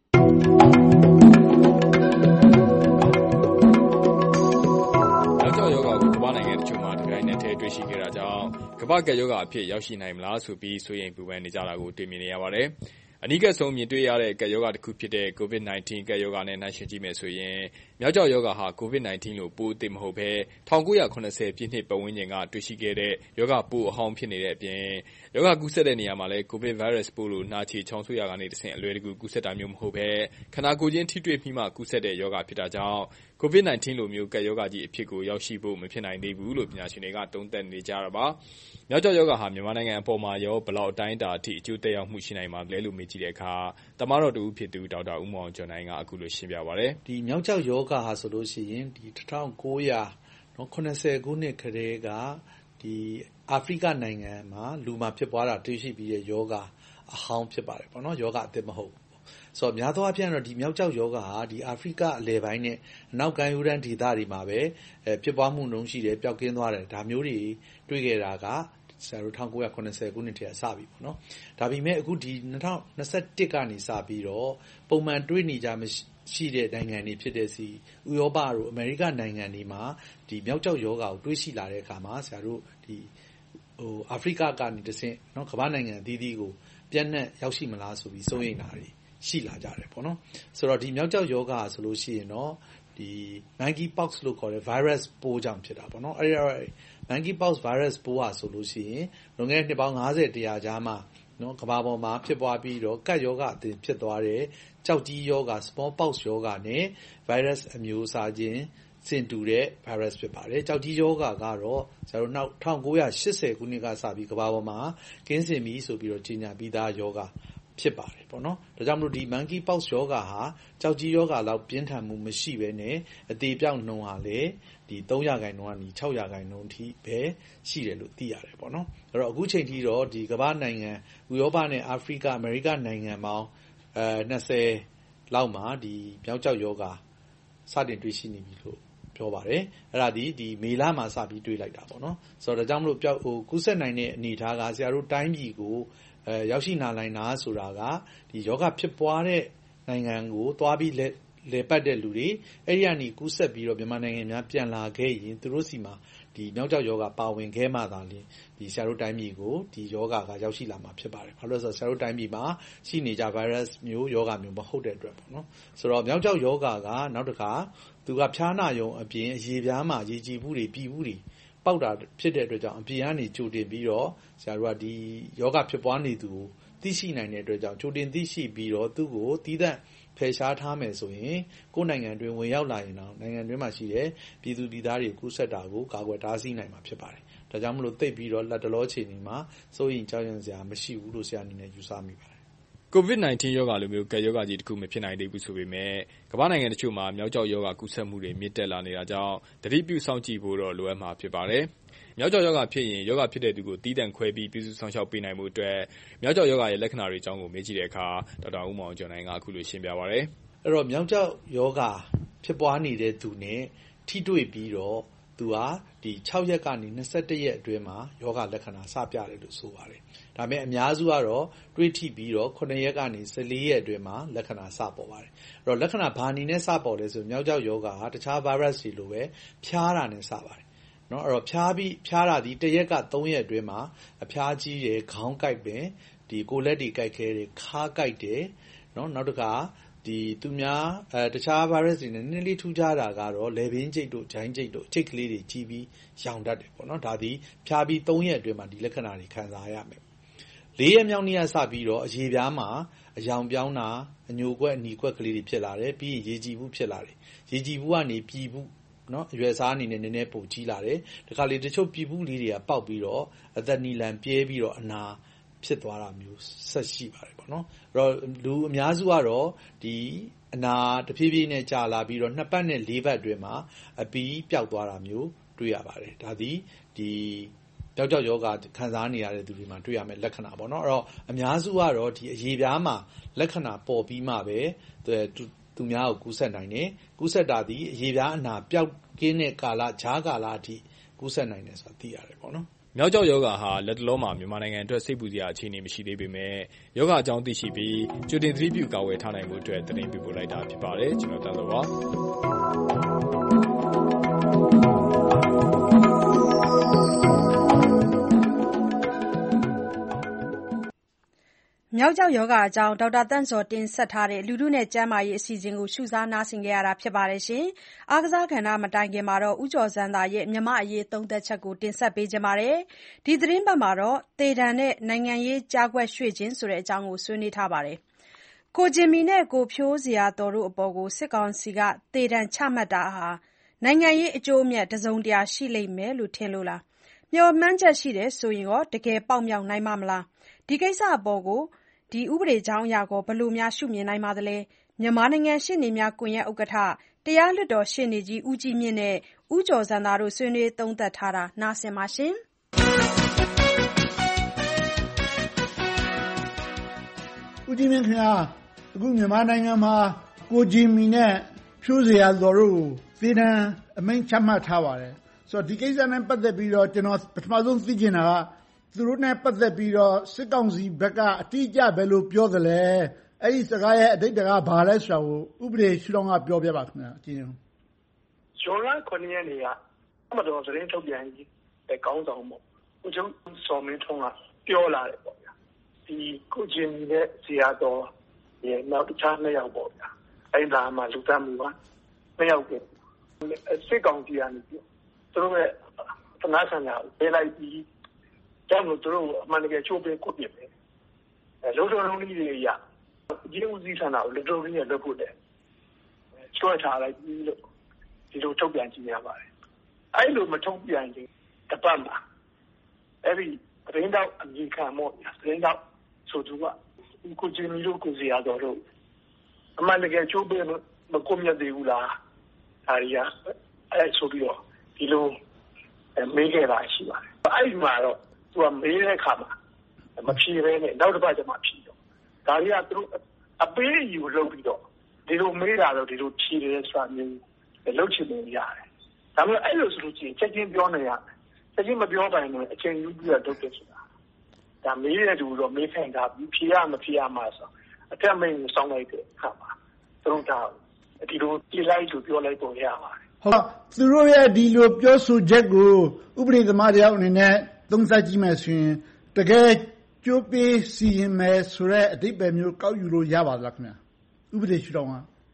ယောဂါကိုကမ္ဘာနိုင်ငံတချို့မှာတပြိုင်နက်တည်းတွေ့ရှိခဲ့တာကြောင့်ကမ္ဘာကပ်ရောဂါအဖြစ်ရောက်ရှိနိုင်မလားဆိုပြီးစိုးရိမ်ပူပန်နေကြတာကိုတွေ့မြင်နေရပါတယ်။အနီးကပ်ဆုံးမြင်တွေ့ရတဲ့ကပ်ရောဂါတစ်ခုဖြစ်တဲ့ COVID-19 ကပ်ရောဂါနဲ့နှိုင်းယှဉ်ကြည့်မယ်ဆိုရင်မြောက်ကျောက်ရောဂါဟာ COVID-19 လို့ပိုးအသစ်မဟုတ်ဘဲ1980ပြည့်နှစ်ပတ်ဝန်းကျင်ကတွေ့ရှိခဲ့တဲ့ရောဂါပိုးအဟောင်းဖြစ်နေတဲ့အပြင်ရောဂါကူးစက်တဲ့နေရာမှာလည်း COVID virus ပိုးလို့နှာချေချောင်းဆိုးရာကနေတဆင့်အလွယ်တကူကူးစက်တာမျိုးမဟုတ်ဘဲခန္ဓာကိုယ်ချင်းထိတွေ့ပြီးမှကူးစက်တဲ့ရောဂါဖြစ်တာကြောင့် COVID-19 လိုမျိုးကပ်ရောဂါကြီးအဖြစ်ကိုရောက်ရှိဖို့မဖြစ်နိုင်သေးဘူးလို့ပညာရှင်တွေကသုံးသပ်နေကြတာပါ။မြောက်ကျောက်ရောဂါဟာမြန်မာနိုင်ငံအပေါ်မှာရောဘယ်လောက်အတိုင်းအတာအထိအကျိုးသက်ရောက်မှုရှိနိုင်မှာလဲလို့မေးကြည့်တဲ့အခါတမတော်တူဖြစ်သူဒေါက်တာဦးမောင်ကျော်နိုင်ကအခုလိုရှင်းပြပါတယ်။ဒီမြောက်ကျောက်ရောဂါဟာဆိုလို့ရှိရင်ဒီ1980ခုနှစ်ကတည်းကဒီအာဖရိကနိုင်ငံမှာလူမှာဖြစ်ပွားတာတွေ့ရှိပြီးတဲ့ရောဂါအဟောင်းဖြစ်ပါတယ်ပေါ့နော်။ယောဂအသစ်မဟုတ်ဘူး။ဆိုတော့များသောအားဖြင့်တော့ဒီမြောက်ကျောက်ယောဂဟာဒီအာဖရိကအလယ်ပိုင်းနဲ့အနောက်ကမ်းရိုးတန်းဒေသတွေမှာပဲဖြစ်ပွားမှုနှုန်းရှိတယ်ပျောက်ကင်းသွားတယ်ဒါမျိုးတွေတွေ့ခဲ့တာကဆရာတို့1980ခုနှစ်တည်းကစပြီပေါ့နော်။ဒါပေမဲ့အခုဒီ2021ကနေစပြီးတော့ပုံမှန်တွေ့နေကြမရှိတဲ့နိုင်ငံတွေဖြစ်တဲ့စီဥရောပတို့အမေရိကနိုင်ငံတွေမှာဒီမြောက်ကျောက်ယောဂကိုတွေ့ရှိလာတဲ့အခါမှာဆရာတို့ဒီအာဖရိကကနေတဆင့်နော်ကမ္ဘာနိုင်ငံအသီးသီးကိုပြန့်နှံ့ရောက်ရှိမလားဆိုပြီးစိုးရိမ်တာတွေရှိလာကြတယ်ပေါ့နော်ဆိုတော့ဒီမြောက်ကျောက်ယောဂဆိုလို့ရှိရင်တော့ဒီ monkeypox လို့ခေါ်တဲ့ virus ပိုးကြောင့်ဖြစ်တာပေါ့နော်အဲ့ဒီ monkeypox virus ပိုးဟာဆိုလို့ရှိရင်လွန်ခဲ့တဲ့နှစ်ပေါင်း90 100ကြားမှာနော်ကမ္ဘာပေါ်မှာဖြစ်ပွားပြီးတော့ကပ်ယောဂအသစ်ဖြစ်သွားတဲ့ကြောက်ကြီးယောဂ smallpox ယောဂနဲ့ virus အမျိုးအစားချင်းဆင်တူတဲ့ virus ဖြစ်ပါတယ်ကြောက်ကြီးယောဂကတော့ကျွန်တော်တို့1980ခုနှစ်ကစပြီးကမ္ဘာပေါ်မှာကင်းစင်ပြီဆိုပြီးတော့ကြီးညာပြီးသားယောဂဖြစ်ပါတယ်ပေါ့နော်ဒါကြောင့်မလို့ဒီ monkeypox ယောဂဟာကြောက်ကြီးယောဂလောက်ပြင်းထန်မှုမရှိဘဲနဲ့အသေးပြောက်နှုန်းဟာလည်းဒီ3%ကနေ6%ထိပဲရှိတယ်လို့သိရတယ်ပေါ့နော်အဲ့တော့အခုချိန်ထိတော့ဒီကမ္ဘာနိုင်ငံဥရောပနဲ့အာဖရိကအမေရိကနိုင်ငံပေါင်း20လောက်မှာဒီမြောက်ကျောက်ယောဂစတင်တွေ့ရှိနေပြီလို့ပြောပါတယ်အဲ့ဒါဒီမေလမှာစပြီးတွေ့လိုက်တာပေါ့နော်ဆိုတော့ဒါကြောင့်မလို့ကူးစက်နိုင်တဲ့အနေအထားကဆရာတို့တိုင်းပြည်ကိုရောက်ရှိလာနိုင်တာဆိုတာကဒီယောဂဖြစ်ပွားတဲ့နိုင်ငံကိုသွားပြီးလေပတ်တဲ့လူတွေအဲ့ဒီကနေကူးစက်ပြီးတော့မြန်မာနိုင်ငံများပြန်လာခဲ့ရင်သူတို့စီမှာဒီမြောက်ကျောက်ယောဂပါဝင်ခဲ့မှသာလျှင်ဒီဆရာတို့တိုင်းပြည်ကိုဒီယောဂကရောက်ရှိလာမှာဖြစ်ပါတယ်။ဘာလို့လဲဆိုတော့ဆရာတို့တိုင်းပြည်မှာရှိနေကြ virus မျိုးယောဂမျိုးမဟုတ်တဲ့အတွက်ပေါ့နော်။ဆိုတော့မြောက်ကျောက်ယောဂကနောက်တစ်ခါသူကဖျားနာယုံအပြင်အရေပြားမှာရေကြည်မှုတွေပြည်မှုတွေပေါက်တာဖြစ်တဲ့အတွက်ကြောင့်အပြင်ကနေကြိုတင်ပြီးတော့ဆရာတို့ကဒီယောဂဖြစ်ပွားနေသူကိုသိရှိနိုင်တဲ့အတွက်ကြောင့်ကြိုတင်သိရှိပြီးတော့သူ့ကိုတည်တဲ့ဖယ်ရှားထားမယ်ဆိုရင်ကိုယ်နိုင်ငံတွင်ဝင်ရောက်လာရင်တော့နိုင်ငံတွင်းမှာရှိတဲ့ပြည်သူပြည်သားတွေကူးစက်တာကိုကာကွယ်တားဆီးနိုင်မှာဖြစ်ပါတယ်။ဒါကြောင့်မလို့သိပြီးတော့လက်တလောချိန်တွေမှာစိုးရိမ်ကြောက်ရွံ့စရာမရှိဘူးလို့ဆရာအနေနဲ့ယူဆမိပါတယ်။ COVID-19 ရောဂါလိုမျိုးကပ်ရောဂါကြီးတစ်ခုမဖြစ်နိုင်သေးဘူးဆိုပေမဲ့ကမ္ဘာနိုင်ငံတချို့မှာမြောက်ကျောက်ရောဂါကူးစက်မှုတွေမြင့်တက်လာနေတာကြောင့်သတိပြုစောင့်ကြည့်ဖို့တော့လိုအပ်မှာဖြစ်ပါတယ်။မြောက်ကျောက်ရောဂါဖြစ်ရင်ရောဂါဖြစ်တဲ့သူကိုတီးတန့်ခွဲပြီးပြုစုဆောင်ရှောက်ပေးနိုင်မှုအတွက်မြောက်ကျောက်ရောဂါရဲ့လက္ခဏာတွေအကြောင်းကိုမေးကြည့်တဲ့အခါဒေါက်တာဦးမောင်ကျော်နိုင်ကအခုလိုရှင်းပြပါရစေ။အဲ့တော့မြောက်ကျောက်ရောဂါဖြစ်ပွားနေတဲ့သူနဲ့ထိတွေ့ပြီးတော့သူဟာဒီ6ရက်ကနေ21ရက်အတွင်းမှာယောဂလက္ခဏာစပြတယ်လို့ဆိုပါတယ်။ဒါပေမဲ့အများစုကတော့တွေးထိပြီးတော့9ရက်ကနေ14ရက်အတွင်းမှာလက္ခဏာစပေါ်ပါတယ်။အဲ့တော့လက္ခဏာဘာအနေနဲ့စပေါ်လဲဆိုမြောက်ကျောက်ယောဂါဟာတခြား virus တွေလိုပဲဖျားတာနဲ့စပါတယ်။နော်အဲ့တော့ဖျားတာဒီ1ရက်က3ရက်အတွင်းမှာအဖျားကြီးတယ်ခေါင်းကိုက်ပင်ကိုယ်လက်တွေကိုက်ခဲတယ်ခါကိုက်တယ်နောက်တစ်ခါသူများတခြား virus တွေနဲ့နည်းနည်းလေးထူးခြားတာကတော့လည်ပင်းကျိတ်တို့ဂျိုင်းကျိတ်တို့အကျိတ်ကလေးတွေကြီးပြီးရောင်တတ်တယ်ပေါ့နော်ဒါသည်ဖြားပြီး3ရက်အတွင်းမှာဒီလက္ခဏာတွေခံစားရမယ်4ရက်မြောက်နေ့ကစပြီးတော့အရေပြားမှာအယောင်ပြောင်းတာအညိုကွက်အနီကွက်ကလေးတွေဖြစ်လာတယ်ပြီးရင်ရေကြည်ဘူးဖြစ်လာတယ်ရေကြည်ဘူးကနေပြည်ဘူးအရွယ်စားအနေနဲ့နည်းနည်းပိုကြီးလာတယ်တခါလေတချို့ပြည်ဘူးလေးတွေကပေါက်ပြီးတော့အသက်နီလန်ပြဲပြီးတော့အနာဖြစ်သွားတာမျိုးဆက်ရှိပါတယ်ပေါ့နော်အဲ့တော့လူအများစုကတော့ဒီအနာတဖြည်းဖြည်းနဲ့ကြာလာပြီးတော့2ပတ်နဲ့4ပတ်အတွင်းမှာအပီးပျောက်သွားတာမျိုးတွေ့ရပါတယ်ဒါသည်ဒီပျောက်ယောဂခံစားနေရတဲ့သူတွေမှာတွေ့ရမယ့်လက္ခဏာပေါ့နော်အဲ့တော့အများစုကတော့ဒီအရေပြားမှာလက္ခဏာပေါ်ပြီးမှပဲသူများကိုကူးစက်နိုင်တယ်ကူးစက်တာသည်အရေပြားအနာပျောက်ကင်းတဲ့ကာလဂျားကာလအထိကူးစက်နိုင်တယ်ဆိုတာသိရတယ်ပေါ့နော်မျောက်ကျောက်ရောဂါဟာလက်တလုံးမှာမြန်မာနိုင်ငံအတွက်စိတ်ပူစရာအခြေအနေမရှိသေးပေမဲ့ရောဂါအကြောင်းသိရှိပြီးကြိုတင်သတိပြုကာကွယ်ထားနိုင်မှုအတွက်သတင်းပေးပို့လိုက်တာဖြစ်ပါတယ်ကျွန်တော်တန်းစောပါမျောက်ကျောက်ရောဂါအကြောင်းဒေါက်တာသန့်ဇော်တင်ဆက်ထားတဲ့လူထုနဲ့ကျန်းမာရေးအစီအစဉ်ကိုရှုစားနားဆင်ခဲ့ရတာဖြစ်ပါတယ်ရှင်။အားကစားကဏ္ဍမတိုင်ခင်မှာတော့ဦးကျော်စန်းသာရဲ့မြမအရေးသုံးသက်ချက်ကိုတင်ဆက်ပေးကြပါမယ်။ဒီသတင်းပတ်မှာတော့သေဒဏ်နဲ့နိုင်ငံရေးကြားကွက်ရွှေ့ခြင်းဆိုတဲ့အကြောင်းကိုဆွေးနွေးထားပါတယ်။ကိုဂျင်မီနဲ့ကိုဖြိုးစရာတော်တို့အပေါ်ကိုစစ်ကောင်စီကသေဒဏ်ချမှတ်တာဟာနိုင်ငံရေးအကျိုးအမြတ်တစုံတရာရှိလိမ့်မယ်လို့ထင်လို့လား။မျှော်မှန်းချက်ရှိတယ်ဆိုရင်ရောတကယ်ပေါက်မြောက်နိုင်မှာမလား။ဒီကိစ္စအပေါ်ကိုဒီဥပဒေကြောင်းအရဘယ်လိုရှုမြင်နိုင်ပါသလဲမြန်မာနိုင်ငံရှေ့နေများကွန်ရက်ဥက္ကဋ္ဌတရားလွှတ်တော်ရှေ့နေကြီးဦးကြီးမြင့်နဲ့ဦးကျော်စန်းသာတို့ဆွေးနွေးသုံးသပ်ထားတာနားဆင်ပါရှင်ဦးကြီးမြင့်ခင်ဗျာအခုမြန်မာနိုင်ငံမှာကိုဂျင်မီနဲ့ဖြိုးစရာတော်တို့ကိုသေဒဏ်အမိန့်ချမှတ်ထားပါတယ်ဆိုတော့ဒီကိစ္စနဲ့ပတ်သက်ပြီးတော့ကျွန်တော်ပထမဆုံးသိချင်တာကသူတို့နဲ့ပတ်သက်ပြီးတော့စစ်ကောင်စီဘက်ကအတိအကျပဲလို့ပြောသလဲအဲ့ဒီစကားရဲ့အဓိပ္ပာယ်ကဘာလဲဆိုတာကိုဥပဒေရှုထောင့်ကပြောပြပါခင်ဗျာအကျဉ်းဆုံးဇွန်လ9ရက်နေ့ကမတော်သတင်းထုတ်ပြန်ကြီးကောင်းဆောင်ပေါ့ဦးချုပ်စော်မင်းထွန်းကပြောလာတယ်ပေါ့ဗျာဒီကိုဂျင်မီနဲ့ဇီယာတော်ရဲ့နောက်တခြား2ယောက်ပေါ့ဗျာအဲ့ဒါမှလူသားမှုက2ယောက်ပဲစစ်ကောင်စီကနေပြီးသူတို့ရဲ့သနာဆန္ဒကိုပေးလိုက်ပြီးကျောင်းတို့တို့အမှန်တကယ်ချိုးပေးကုတ်ပြတယ်လုံးတော်လုံးကြီးတွေရဒီဦးစီးဌာနကိုလုံးတော်ကြီးနဲ့လုပ်ဖို့တဲ့ချွတ်ထားလိုက်ပြီးလို့ဒီလိုထုတ်ပြန်ကြည့်ရပါတယ်အဲ့လိုမထုတ်ပြန်ရင်တပတ်မှာအဲ့ဒီသတင်းတော့အမြင်ခံမို့သတင်းတော့ဆိုသူကကိုဂျင်မီတို့ကိုစီရတော်တို့အမှန်တကယ်ချိုးပေးမကုတ်မြတ်သေးဘူးလားဒါရီကအဲ့ဆိုပြီးတော့ဒီလိုမေးခဲ့တာရှိပါတယ်အဲ့ဒီမှာတော့သူကမေးတဲ့အခါမှာမဖြေဘဲနဲ့နောက်တစ်ပတ်ကျမှဖြေတော့ဒါတွေကသူတို့အပေးအယူလုပ်ပြီးတော့ဒီလိုမေးတာတော့ဒီလိုဖြေတယ်ဆိုတာမျိုးလုပ်ချင်နေရတယ်ဒါပေမဲ့အဲ့လိုဆိုလို့ချင်းချက်ချင်းပြောနေရတယ်ချက်ချင်းမပြောတိုင်းလည်းအချိန်ယူပြီးတော့လုပ်တယ်ဆိုတာဒါမေးတဲ့သူတော့မေးခိုင်းတာပြီးဖြေရမဖြေရမှာဆိုအထက်မိန်ကိုစောင်းလိုက်တဲ့အခါမှာသူတို့ဒါဒီလိုကြည့်လိုက်လို့ပြောလိုက်ပုံရပါတယ်ဟုတ်သူတို့ရဲ့ဒီလိုပြောဆိုချက်ကိုဥပဒေသမားတယောက်အနေနဲ့သုံးသပ်ကြည့်မယ်ဆိုရင်တကယ်ကြိုးပေးစီရင်မယ်ဆိုတဲ့အဓိပ္ပာယ်မျိုးကောက်ယူလို့ရပါသလားခင်ဗျာဥပဒေရှုထောင့်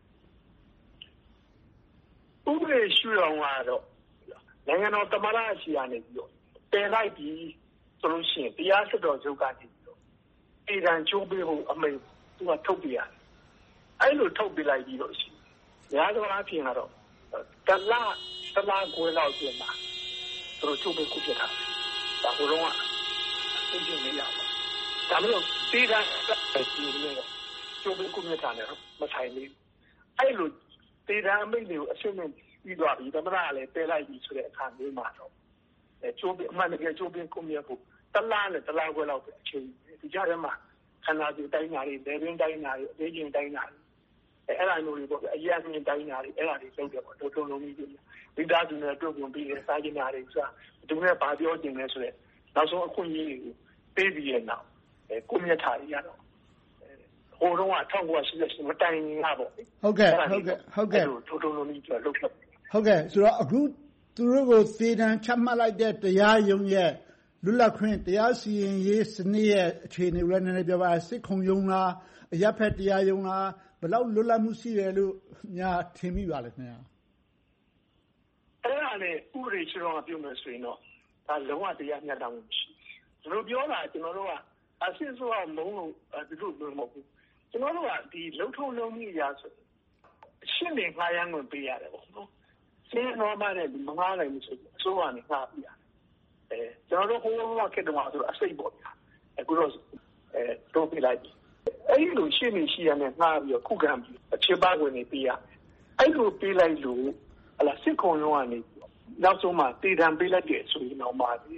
ကဥပဒေရှုထောင့်ကတော့နိုင်ငံတော်သမ္မတအစီအကနေပြီးတော့ပယ်လိုက်ပြီးဆိုလို့ရှိရင်တရားစွဲတော်ချုပ်ကနေပြီးတော့အေဒံကြိုးပေးဖို့အမိန့်သူကထုတ်ပြရတယ်အဲ့လိုထုတ်ပြလိုက်ပြီးတော့ရှိများသောအားဖြင့်ကတော့တလားခွဲလောက်ပြင်မှာသူတို့ကြိုးပေးခုပြထားတယ်ဒါဘုရောကအသိဉာဏ်မရဘူးဒါမျိုးတေးတာဒီလိုကျိုးပေးခုမြတ်တာနဲ့မဆိုင်ဘူးအဲ့လိုတေးတာအမိန့်တွေကိုအရှင်းနဲ့ပြီးသွားပြီသမဏလည်းပယ်လိုက်ပြီဆိုတဲ့အခါမျိုးမှာတော့ကျိုးပေးအမှန်တကယ်ကျိုးပေးခုမြတ်ဖို့တလားနဲ့တလားခွဲလောက်ပဲအချိန်ဒီကြားထဲမှာခန္ဓာကိုယ်တိုင်းတာတွေလေရင်းတိုင်းတာတွေအသေးချင်းတိုင်းတာတွေအဲ့ဒါမျိုးတွေပေါ့အရင်ကတိုင်းတာတွေအဲ့ဒါတွေလုပ်တယ်ပေါ့တုံလုံးကြီးမိသားစုနဲ့တွေ့ကြုံပြီးစားကျင်တာတွေဆိုတာသူနဲ့ဗာပြောကျင်လဲဆိုတဲ့နောက်ဆုံးအခွင့်အရေးတွေကိုပေးပြီးရနောက်ကိုမြတ်ထားရတော့ဟိုတုန်းက1988မတိုင်ခင်ကပေါ့ဟုတ်ကဲ့တုံလုံးကြီးပြောလုပ်ခဲ့ဟုတ်ကဲ့ဆိုတော့အခုသူတို့ကိုသေဒဏ်ချမှတ်လိုက်တဲ့တရားရုံးရဲ့လွတ်လပ်ခွင့်တရားစီရင်ရေးစနစ်ရဲ့အခြေအနေကိုလည်းနည်းနည်းပြောပါစစ်ခုံရုံးလားအရပ်ဖက်တရားရုံးလားဘယ်လောက်လွတ်လပ်မှုရှိတယ်လို့များထင်မိပါလဲခင်ဗျာအဲ့ဒါနဲ့ဥပဒေချောင်းကပြုမယ်ဆိုရင်တော့ဒါလုံးဝတရားမျှတမှုမရှိဘူးကျွန်တော်ပြောတာကျွန်တော်တို့ကအစစ်ဆိုးမုံလို့ဒီလိုပြောမဟုတ်ဘူးကျွန်တော်တို့ကဒီလုံထုံလုံးကြီးရာဆိုရှင်းနေငှားရမ်းဝင်ပေးရတယ်ပေါ့နော်စင်းတော်မှလည်းမငှားနိုင်ဘူးဆိုအစိုးရကနေငှားပြရတယ်ကျွန်တော်တို့ဟိုကခေတ္တမှာဆိုအစိတ်ပေါ့ဗျာအခုတော့တော့ပြလိုက်ပြီအဲ့ဒီလိုရှင်းနေရှိရမယ်ငှားပြီးတော့ခုခံပြီးအခြေပါဝင်နေပေးရအဲ့လိုပေးလိုက်လို့ဟလာစစ်ခုံရုံးကနေနောက်ဆုံးမှတည်တံပေးလိုက်တယ်ဆိုရင်တော့ပါပြီ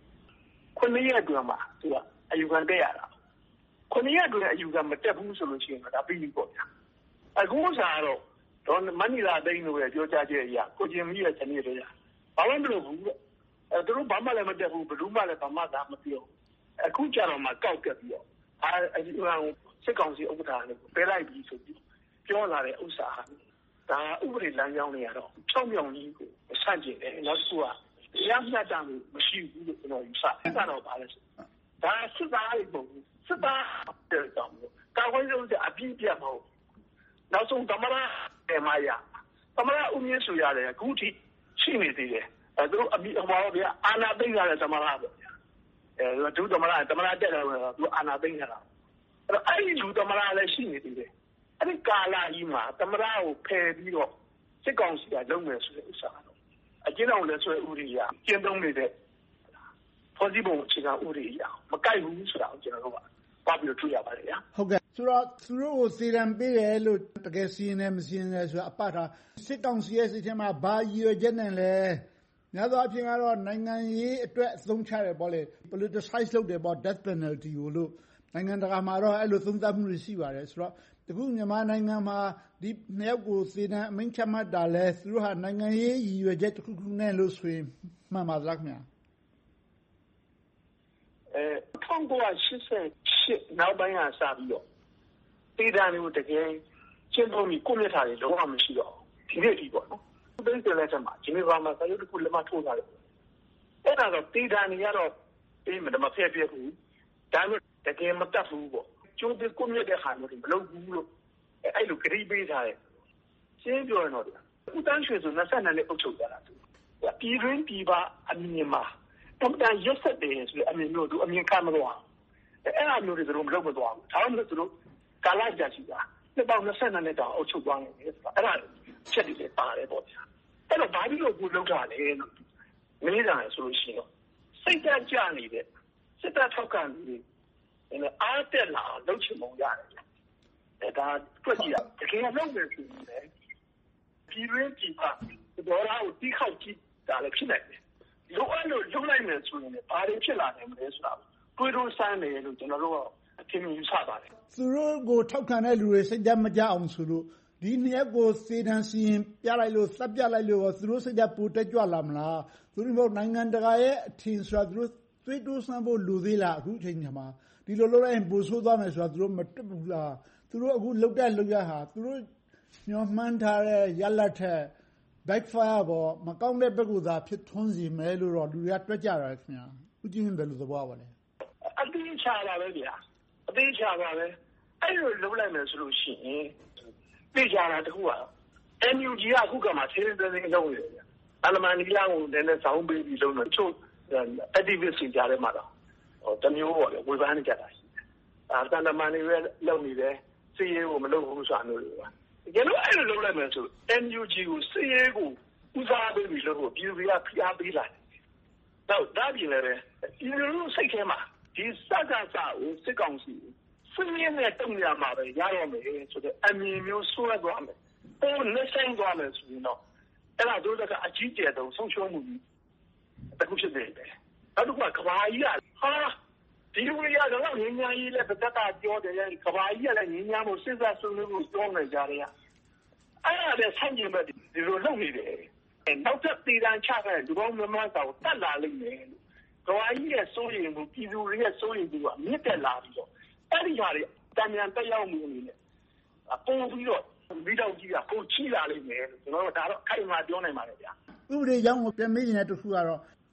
9 ရက်အတွင်းမှာသူကအယူခံတက်ရတာ9 ရက်အတွင်းအယူခံမတက်ဘူးဆိုလို့ရှိရင်တော့ဒါပြီးပြီပေါ့ဗျာအခုစားတော့မနီလာတိုင်းလိုပဲပြောကြချက်အရာကိုကျင်မီရဲ့စနေတွေကဘာမှမလုပ်ဘူးသူတို့ဘာမှလည်းမတက်ဘူးဘယ်သူမှလည်းဘာမှသာမပြောအခုကြတော့မှကောက်တက်ပြီးတော့စစ်ကောင်စီဥက္ကဋ္ဌလည်းပဲလိုက်ပြီးဆိုပြီးပြောလာတဲ့ဥစ္စာဒါဥပဒေလမ်းကြောင်းတွေကတော့ဖြောင်းဖြောင်းကြီးကိုဆန့်ကျင်တယ်နောက်တစ်ခုကတရားမျှတမှုမရှိဘူးလို့ကျွန်တော်ယူဆတယ်။ဒါပါလဲဆိုဒါစစ်သားတွေပုံစစ်သားတဲ့တောင်ကာကွယ်ရေးဦးအပြည့်ပြတ်မဟုတ်နောက်ဆုံးသမရတယ်မရသမရဦးမြင့်ဆိုရတယ်အခုထိရှိနေသေးတယ်သူတို့အမိအမောဗျာအာနာသိမ့်ရတဲ့သမရပေါ့ဗျာဒုသမရတက်တယ်သူအာနာသိမ့်ရတာအဲ့ဒီလူသမရလည်းရှိနေသေးတယ်အဲ့ဒီကာလာကြီးမှာသမရကိုဖယ်ပြီးတော့စစ်ကောင်စီကလုပ်မယ်ဆိုတဲ့ဥစ္စာတော့အကျဉ်းအောင်လည်းဆွဲဥရိယာကျင်းသုံးနေတဲ့ဖွဲ့စည်းပုံအခြေခံဥရိယာမကိုက်ဘူးဆိုတာကိုကျွန်တော်တို့ကပတ်ပြီးတွေ့ရပါတယ်ဗျာဟုတ်ကဲ့ဆိုတော့သူတို့ကိုသေတံပေးတယ်လို့တကယ်စီရင်တယ်မစီရင်တယ်ဆိုတာအပတ်ထားစစ်ကောင်စီရဲ့စိတ်ထဲမှာဘာရည်ရွယ်ချက်နဲ့လဲများသောအားဖြင့်ကတော့နိုင်ငံရေးအတွက်အသုံးချတယ်ပေါ့လေ politicize လုပ်တယ်ပေါ့ death penalty ကိုလို့နိုင်ငံတကာမှာတော့အဲ့လိုသုံးသပ်မှုတွေရှိပါတယ်ဆိုတော့အခုမြန်မာနိုင်ငံမှာဒီနှစ်ယောက်ကိုသေတံအမိန့်ချမှတ်တာလဲသူတို့ဟာနိုင်ငံရေးရည်ရွယ်ချက်တစ်ခုခုနဲ့လို့ဆိုရင်မှန်ပါလားခင်ဗျာ 1988နောက်ပိုင်းကစပြီးတော့သေတံတွေကိုတကယ်ကျင့်သုံးပြီးကိုမြတ်တာတွေလုံးဝမရှိတော့ဒီနေ့ဒီပေါ့နော်သိန်းတယ်လက်ထက်မှာဂျနီဗာမှာစာချုပ်တစ်ခုလက်မှတ်ထိုးထားတယ်အဲ့ဒါတော့သေတံတွေကတော့အေးမဖျက်ပြက်ဘူးဒါမှတကယ်မတတ်ဘူးပေါ့ကျိုးဒီကိုမြတ်တဲ့ဟာမျိုးတွေမလုပ်ဘူးလို့အဲ့လိုဂရိပေးထားတယ်ရှင်းပြောရင်တော့ဦးတန်းရွှေဆို22နှစ်အုပ်ချုပ်ကြတာသူပြည်တွင်းပြည်ပအမြင်မှာတမန်ရက်ဆက်တယ်ဆိုတဲ့အမြင်မျိုးသူအမြင်ခံမလို့အဲ့အမျိုးတွေသူတို့မလုပ်မသွားဘူးဒါမှမဟုတ်သူတို့ကာလကြာရှိတာနှစ်ပေါင်း22နှစ်တောင်အုပ်ချုပ်သွားနေတယ်ဆိုတာအဲ့ဒါချက်တွေလည်းပါတယ်ပေါ့ဗျာအဲ့တော့ဘာလို့ကိုလောက်တာလဲလို့မင်းသားဆိုလို့ရှိရင်စိတ်ဓာတ်ကြနေတဲ့စစ်တပ်ထောက်ခံနေအားတက်လာလုပ်ချင်ပုံရတယ်ဒါတွေ့ကြည့်ရတကယ်လုပ်နေပြီလေပြည်ရင်းပြည်ပဒေါ်လာကိုတိခောက်ကြည့်တာလည်းဖြစ်နိုင်တယ်လိုအပ်လို့လုပ်လိုက်မယ်ဆိုရင်ဘာတွေဖြစ်လာနိုင်မလဲဆိုတာတွေးလို့စမ်းတယ်လို့ကျွန်တော်တို့အထင်မြင်ဆပါတယ်သူတို့ကိုထောက်ခံတဲ့လူတွေစိတ်ဓာတ်မကြအောင်ဆိုလို့ဒီနှစ်ယောက်ကိုစေတံစီရင်ပြလိုက်လို့သတ်ပြလိုက်လို့သူတို့စိတ်ဓာတ်ပိုတက်ကြွလာမလားသူတို့နိုင်ငံတကာရဲ့အထင်ဆိုတာသူတို့သွေးတိုးစမ်းဖို့လူသေးလားအခုအချိန်မှာဒီလိုလုပ်လိုက်ရင်ပိုဆိုးသွားမယ်ဆိုတာသူတို့မတွက်ဘူးလားသူတို့အခုလုတ်တဲ့လုပ်ရဟာသူတို့ညှော်မှန်းထားတဲ့ရလတ်ထက် backfire ပေါ်မကောင်းတဲ့ဘက်ကသာဖြစ်ထွန်းစီမယ်လို့တော့လူတွေကတွက်ကြတာခင်ဗျာဦးကြီးဘယ်လိုသဘောပါလဲအသေးချာပါပဲဗျာအသေးချာပါပဲအဲ့လိုလုပ်လိုက်မယ်ဆိုလို့ရှိရင်သိကြတာတခုက NUG ကအခုကမှဆင်းရဲတဲ့လုပ်နေတယ်ဗျာအလမန်နီလာကိုလည်းစောင်းပေးပြီးလုပ်နေချို့ activist တွေကြားထဲမှာတော့တမျိုးပေါ့လေဝေဖန်နေကြတာရှိတယ်တန်တမန်တွေပဲလုပ်နေတယ်စီးရဲကိုမလုပ်ဘူးဆိုတာမျိုးတွေပါကျလို့အဲ့လိုလုပ်လိုက်မယ်ဆို NUG ကိုစီးရဲကိုဦးစားပေးပြီးလုပ်ဖို့ပြည်သူတွေကဖိအားပေးလာတယ်တော့ဒါပြင်လည်းပဲဒီလိုစိတ်ထဲမှာဒီစကားစာကိုစစ်ကောင်စီစီးရဲနဲ့တုံ့ရမှာပဲရတော့မယ်ဆိုတဲ့အမြင်မျိုးဆွဲသွားမယ်ဟိုလက်ဆိုင်သွားမယ်ဆိုရင်တော့အဲ့ဒါတို့ကအကြီးကျယ်ဆုံးဆုံးရှုံးမှုတခုဖြစ်နေတယ်နောက်တစ်ခုကကဘာကြီးကဟာဒီလိုရတော့ငင်းညာကြီးလည်းပတ်သက်တာပြောတယ်ကဘာကြီးကလည်းငင်းညာမို့စဉ်းစားဆွေးနွေးဖို့ပြောနေကြတယ်အဲ့ဒါလည်းဆန့်ကျင်ဘက်ဒီလိုလုပ်နေတယ်နောက်ထပ်တည်တံချခဲ့လူပေါင်းများများတော့တတ်လာလိမ့်မယ်ကဘာကြီးရဲ့စိုးရိမ်မှုပြည်သူတွေရဲ့စိုးရိမ်မှုကမြင့်တက်လာပြီးတော့အဲ့ဒီဟာတွေတံမြန်တက်ရောက်မှုအနေနဲ့ပုံပြီးတော့မိတော့ကြီးကပုံချီလာလိမ့်မယ်လို့ကျွန်တော်တို့ဒါတော့ခိုင်မာပြောနိုင်ပါတယ်ဗျာဥပဒေကြောင့်ပြန်မေးနေတဲ့တစ်ခုကတော့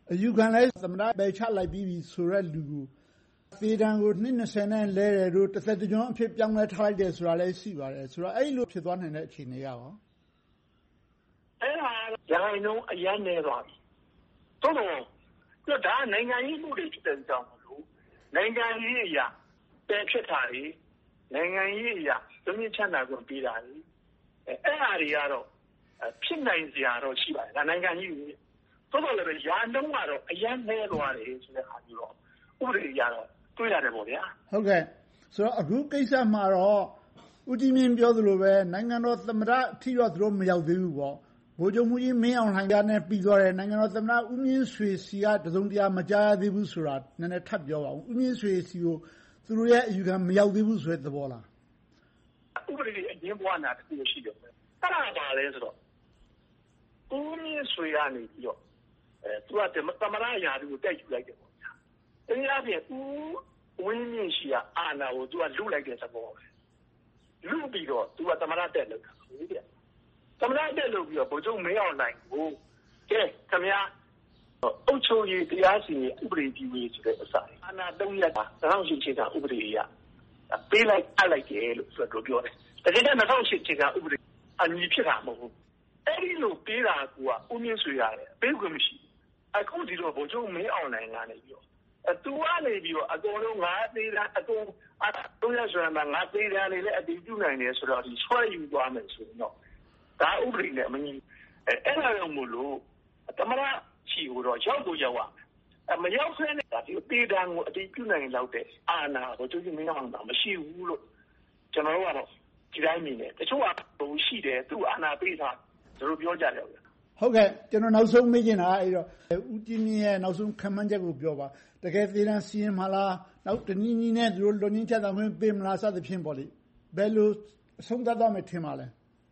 အယူခံလည်းသမ္မတပယ်ချလိုက်ပြီးပြီဆိုတဲ့လူကိုသေဒဏ်ကိုနှစ်20နဲ့လဲတယ်တို့တစ်သက်တစ်ကျွန်းအဖြစ်ပြောင်းလဲထားလိုက်တယ်ဆိုတာလည်းရှိပါတယ်ဆိုတော့အဲ့လိုဖြစ်သွားနိုင်တဲ့အခြေအနေရောအဲ့ဒါရဟန်းလုံးအရန်နေသွားပြီတော့ဒါနိုင်ငံရေးမှုတွေဖြစ်တဲ့ကြောင့်မလို့နိုင်ငံရေးအရာပယ်ဖြစ်တာတွေနိုင်ငံရေးအရာသူမြင့်ချမ်းသာကိုပေးတာတွေအဲ့ဟာတွေကတော့ဖြစ်နိုင်စရာတော့ရှိပါတယ်ဒါနိုင်ငံကြီးကိုတော့လည်းရာနှုန်းကတော့အရန်နေသွားတယ်ဆိုတဲ့ဟာမျိုးတော့ဥပဒေအရတော့တွေ့ရတယ်ပေါ့ဗျာဟုတ်ကဲ့ဆိုတော့အခုကိစ္စမှာတော့ဦးကြီးမြင့်ပြောသလိုပဲနိုင်ငံတော်သမ္မတအထိတော့သူတို့မရောက်သေးဘူးပေါ့ဗိုလ်ချုပ်မှူးကြီးမင်းအောင်လှိုင်ကနဲ့ပြီးသွားတယ်နိုင်ငံတော်သမ္မတဦးမြင့်ဆွေစီကတစုံတရာမကြားရသေးဘူးဆိုတာနည်းနည်းထပ်ပြောပါဦးဦးမြင့်ဆွေစီကိုသူတို့ရဲ့အယူခံမရောက်သေးဘူးဆိုတဲ့သဘောလားဥပဒေအရင်းပွားနာတခုရှိတယ်အဲ့ဒါပါလဲဆိုတော့ဦးမြင့်ဆွေကနေပြီးတော့သူကသမ္မတရာထူးကိုတိုက်ယူလိုက်တယ်ပေါ့ဗျာ။အဲဒီအပြင်ဦးဝင်းမြင့်ရှိကအာဏာကိုသူကလုလိုက်တဲ့သဘောပဲ။လုပြီးတော့သူကသမ္မတတက်လို့ဟုတ်တယ်။သမ္မတတက်လို့ပြီးတော့ဗိုလ်ချုပ်မင်းအောင်လှိုင်ကိုကဲခင်ဗျာအုပ်ချုပ်ရေးတရားစီရင်ဥပဒေပြုရေးဆိုတဲ့အစားအာဏာ3ရပ်ပါ2008ခြေကဥပဒေအရပေးလိုက်အပ်လိုက်တယ်လို့ဆိုတော့ပြောတယ်။တကယ်တော့2008ခြေကဥပဒေအညီဖြစ်တာမဟုတ်ဘူး။အဲ့ဒီလိုပေးတာကဦးမြင့်ဆွေရတယ်ပေးခွင့်မရှိဘူး။အခုဒီလိုဗိုလ်ချုပ်မင်းအောင်လှိုင်ကနေပြီးတော့သူကနေပြီးတော့အကုန်လုံးငါသေးတာအကုန်3ရက်ဆိုရင်ငါသေးတယ်လေအတီးပြုနိုင်တယ်ဆိုတော့ဒီဆွဲယူသွားမယ်ဆိုရင်တော့ဒါဥပဒေနဲ့မညီအဲ့ဒါကြောင့်မို့လို့သမ္မတချီကိုတော့ရောက်ကိုရောက်ရမရောက်ခဲနဲ့ဒါဒီတေးတန်းကိုအတီးပြုနိုင်လောက်တဲ့အာဏာကိုသူကြီးမင်းအောင်တာမရှိဘူးလို့ကျွန်တော်တို့ကတော့ဒီတိုင်းမြင်တယ်တချို့ကဟိုရှိတယ်သူအာဏာပေးတာတို့ပြောကြတယ်ဟုတ်ကဲ့ကျွန်တော်နောက်ဆုံးမေးချင်တာအဲ့တော့ဦးကြီးမြင့်ရဲ့နောက်ဆုံးခံမှန်းချက်ကိုပြောပါတကယ်သေတမ်းစီရင်မလားနောက်တနည်းနည်းနဲ့သူတို့လွန်ငင်းချက်တာဝင်ပေးမလားစသဖြင့်ပေါ့လေဘယ်လိုအဆုံးသတ်သွားမယ်ထင်ပါလဲ